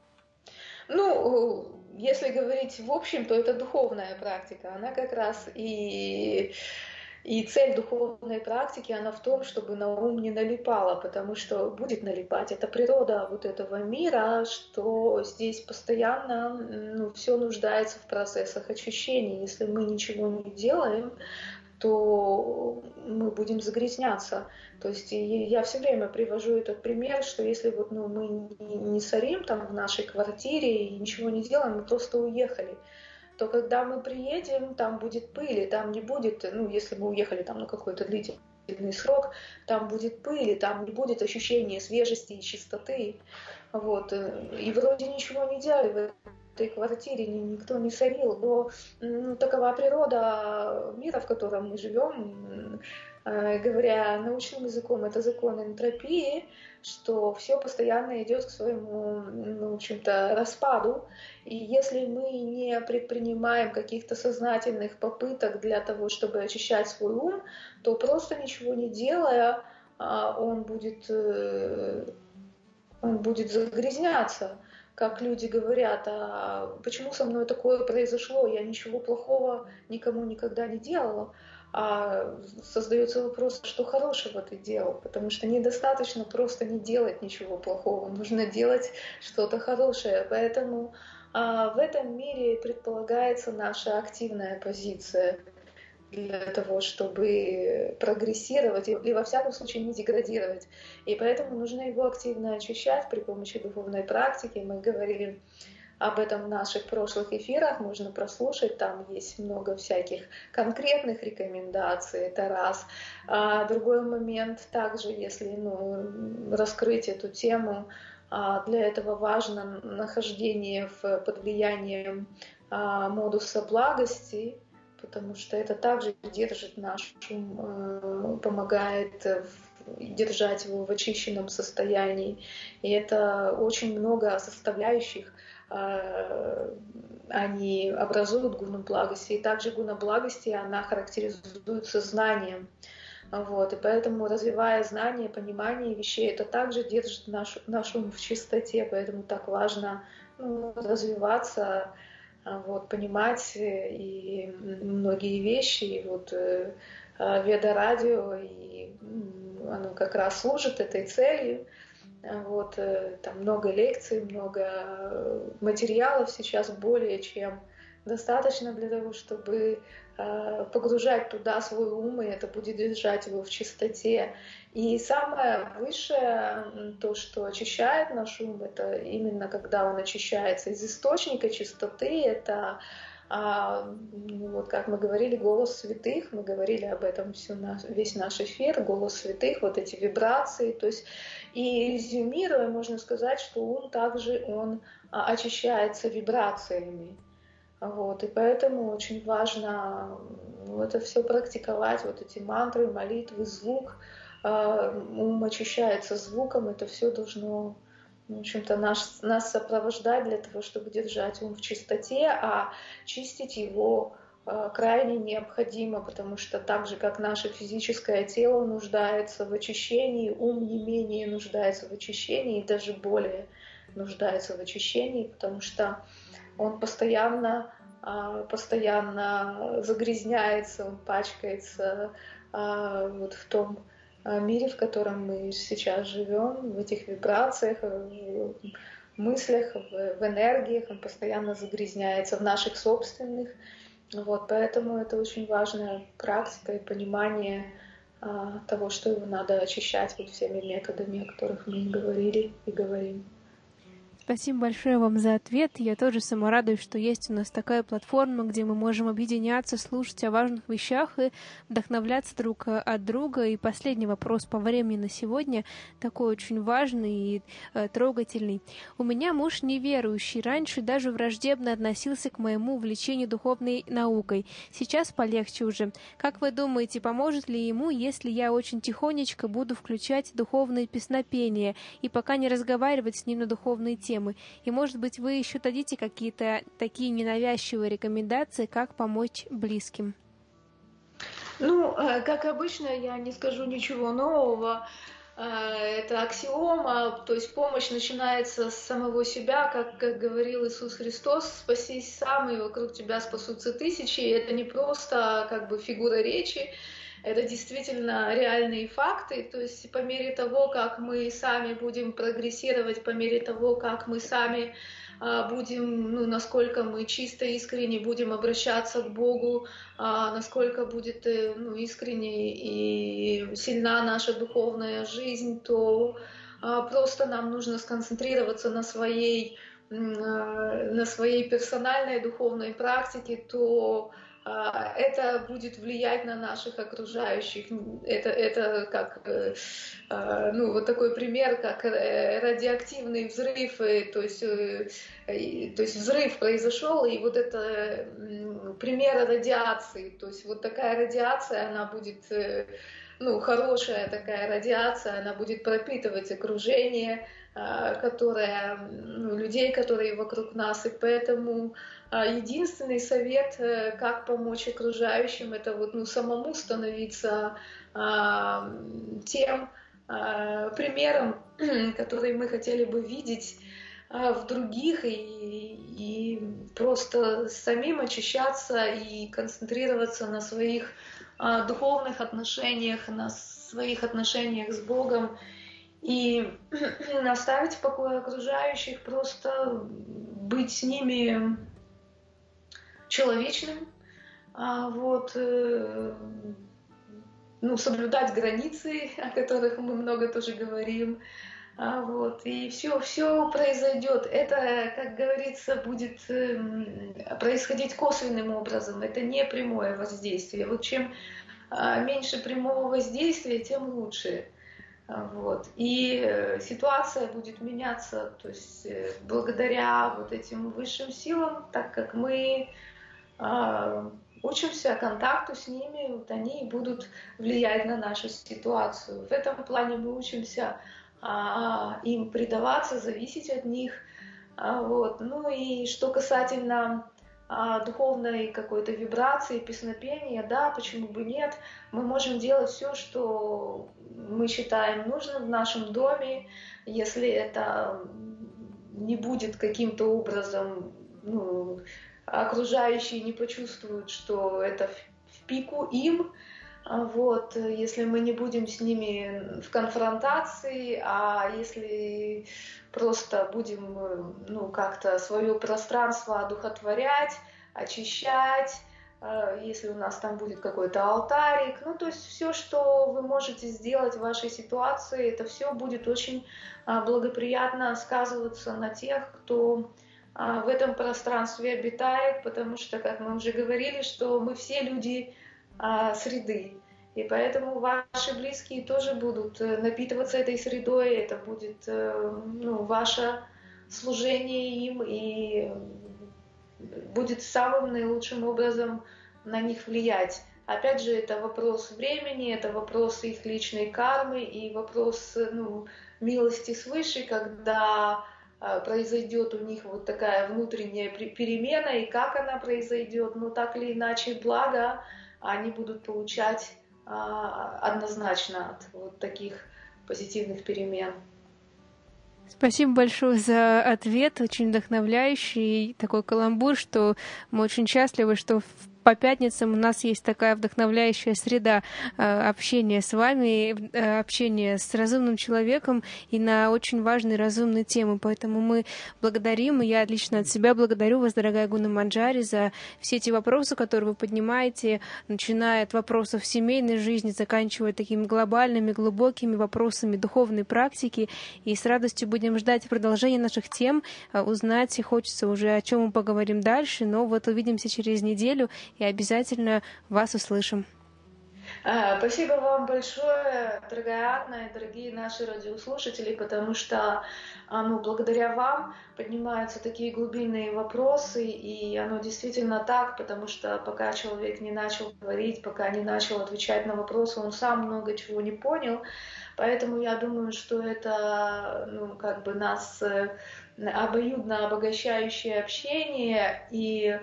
Ну, если говорить в общем, то это духовная практика. Она как раз и, и цель духовной практики, она в том, чтобы на ум не налипало, потому что будет налипать. Это природа вот этого мира, что здесь постоянно ну, все нуждается в процессах очищения. Если мы ничего не делаем, то мы будем загрязняться. То есть я все время привожу этот пример, что если вот, ну, мы не сорим там в нашей квартире и ничего не делаем, мы просто уехали, то когда мы приедем, там будет пыль, там не будет, ну, если мы уехали там на какой-то длительный срок, там будет пыль, там не будет ощущения свежести и чистоты. Вот. И вроде ничего не делали в этой квартире, никто не сорил, но ну, такова природа мира, в котором мы живем. Говоря научным языком, это закон энтропии, что все постоянно идет к своему, ну, в общем-то, распаду. И если мы не предпринимаем каких-то сознательных попыток для того, чтобы очищать свой ум, то просто ничего не делая, он будет, он будет загрязняться. Как люди говорят, а почему со мной такое произошло, я ничего плохого никому никогда не делала. А создается вопрос, что хорошего ты делал, потому что недостаточно просто не делать ничего плохого, нужно делать что-то хорошее. Поэтому а, в этом мире предполагается наша активная позиция для того, чтобы прогрессировать или, во всяком случае, не деградировать. И поэтому нужно его активно очищать при помощи духовной практики. Мы говорили об этом в наших прошлых эфирах, можно прослушать, там есть много всяких конкретных рекомендаций, это раз. А другой момент также, если ну, раскрыть эту тему, для этого важно нахождение в, под влиянием модуса благости, потому что это также держит наш ум, помогает держать его в очищенном состоянии. И это очень много составляющих, они образуют гуну благости. И также гуна благости, она характеризуется знанием. Вот. И поэтому, развивая знание, понимание вещей, это также держит наш, наш ум в чистоте. Поэтому так важно, ну, развиваться, вот, понимать и многие вещи. И вот Веда Радио, и оно как раз служит этой целью. Вот, там много лекций, много материалов сейчас, более чем достаточно для того, чтобы погружать туда свой ум, и это будет держать его в чистоте. И самое высшее, то, что очищает наш ум, это именно когда он очищается из источника чистоты, это ну, вот как мы говорили, голос святых, мы говорили об этом всю наш, весь наш эфир, голос святых, вот эти вибрации, то есть и резюмируя, можно сказать, что ум также он очищается вибрациями, вот, и поэтому очень важно ну, это все практиковать, вот эти мантры, молитвы, звук, ум очищается звуком, это все должно в общем-то, нас, нас сопровождать для того, чтобы держать ум в чистоте, а чистить его э, крайне необходимо, потому что так же, как наше физическое тело нуждается в очищении, ум не менее нуждается в очищении, и даже более нуждается в очищении, потому что он постоянно, э, постоянно загрязняется, он пачкается э, вот в том мире, в котором мы сейчас живем, в этих вибрациях, в мыслях, в энергиях, он постоянно загрязняется, в наших собственных. Вот, поэтому это очень важная практика и понимание а, того, что его надо очищать вот всеми методами, о которых мы говорили и говорим. Спасибо большое вам за ответ. Я тоже сама радуюсь, что есть у нас такая платформа, где мы можем объединяться, слушать о важных вещах и вдохновляться друг от друга. И последний вопрос по времени на сегодня, такой очень важный и э, трогательный. У меня муж неверующий, раньше даже враждебно относился к моему увлечению духовной наукой. Сейчас полегче уже. Как вы думаете, поможет ли ему, если я очень тихонечко буду включать духовные песнопения и пока не разговаривать с ним на духовные темы? И, может быть, вы еще дадите какие-то такие ненавязчивые рекомендации, как помочь близким? Ну, как обычно, я не скажу ничего нового. Это аксиома, то есть помощь начинается с самого себя, как, как говорил Иисус Христос: спасись сам, и вокруг тебя спасутся тысячи. И это не просто как бы фигура речи, это действительно реальные факты. То есть по мере того, как мы сами будем прогрессировать, по мере того, как мы сами будем, ну, насколько мы чисто, искренне будем обращаться к Богу, насколько будет, ну, искренне и сильна наша духовная жизнь, то просто нам нужно сконцентрироваться на своей, на своей персональной духовной практике, то это будет влиять на наших окружающих. Это, это как, ну, вот такой пример, как радиоактивный взрыв, то есть, то есть взрыв произошел, и вот это пример радиации, то есть вот такая радиация, она будет, ну, хорошая такая радиация, она будет пропитывать окружение, которое, ну, людей, которые вокруг нас, и поэтому единственный совет, как помочь окружающим, это вот, ну, самому становиться а, тем а, примером, который мы хотели бы видеть а, в других, и, и просто самим очищаться и концентрироваться на своих а, духовных отношениях, на своих отношениях с Богом, и оставить в покое окружающих, просто быть с ними человечным, вот, ну, соблюдать границы, о которых мы много тоже говорим, вот, и все, все произойдет. Это, как говорится, будет происходить косвенным образом, это не прямое воздействие. Вот чем меньше прямого воздействия, тем лучше. Вот. И ситуация будет меняться, то есть благодаря вот этим высшим силам, так как мы учимся контакту с ними, вот они будут влиять на нашу ситуацию. В этом плане мы учимся а, им предаваться, зависеть от них. А, вот. Ну и что касательно а, духовной какой-то вибрации, песнопения, да, почему бы нет, мы можем делать все, что мы считаем нужным в нашем доме, если это не будет каким-то образом, ну, окружающие не почувствуют, что это в пику им. Вот, если мы не будем с ними в конфронтации, а если просто будем, ну, как-то свое пространство одухотворять, очищать, если у нас там будет какой-то алтарик, ну, то есть все, что вы можете сделать в вашей ситуации, это все будет очень благоприятно сказываться на тех, кто в этом пространстве обитает, потому что, как мы уже говорили, что мы все люди среды. И поэтому ваши близкие тоже будут напитываться этой средой, это будет, ну, ваше служение им, и будет самым наилучшим образом на них влиять. Опять же, это вопрос времени, это вопрос их личной кармы и вопрос, ну, милости свыше, когда произойдет у них вот такая внутренняя перемена, и как она произойдет, но так или иначе благо они будут получать а, однозначно от вот таких позитивных перемен. Спасибо большое за ответ, очень вдохновляющий, и такой каламбур, что мы очень счастливы, что по пятницам у нас есть такая вдохновляющая среда э, общения с вами, э, общения с разумным человеком и на очень важные разумные темы. Поэтому мы благодарим, и я лично от себя благодарю вас, дорогая Гуна Манджари, за все эти вопросы, которые вы поднимаете, начиная от вопросов семейной жизни, заканчивая такими глобальными, глубокими вопросами духовной практики. И с радостью будем ждать продолжения наших тем, э, узнать, и хочется уже, о чем мы поговорим дальше. Но вот увидимся через неделю, и обязательно вас услышим. Спасибо вам большое, дорогая Анна и дорогие наши радиослушатели, потому что, ну, благодаря вам поднимаются такие глубинные вопросы, и оно действительно так, потому что пока человек не начал говорить, пока не начал отвечать на вопросы, он сам много чего не понял. Поэтому я думаю, что это, ну, как бы нас обоюдно обогащающее общение, и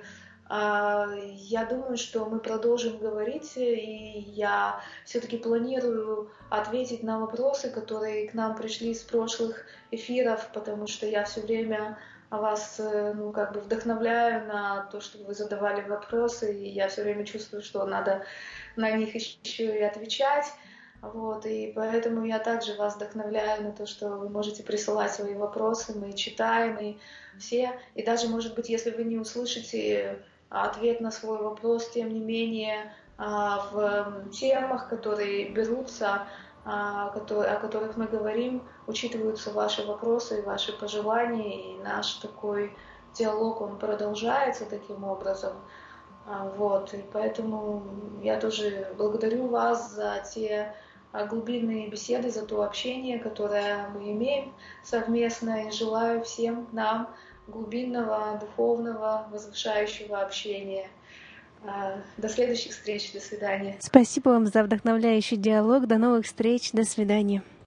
я думаю, что мы продолжим говорить, и я все-таки планирую ответить на вопросы, которые к нам пришли с прошлых эфиров, потому что я все время вас, ну, как бы вдохновляю на то, чтобы вы задавали вопросы, и я все время чувствую, что надо на них еще и отвечать. Вот, и поэтому я также вас вдохновляю на то, что вы можете присылать свои вопросы, мы читаем, и все, и даже, может быть, если вы не услышите ответ на свой вопрос, тем не менее, в темах, которые берутся, о которых мы говорим, учитываются ваши вопросы, ваши пожелания, и наш такой диалог, он продолжается таким образом. Вот, и поэтому я тоже благодарю вас за те глубинные беседы, за то общение, которое мы имеем совместно, и желаю всем нам глубинного, духовного, возвышающего общения. До следующих встреч, до свидания. Спасибо вам за вдохновляющий диалог, до новых встреч, до свидания.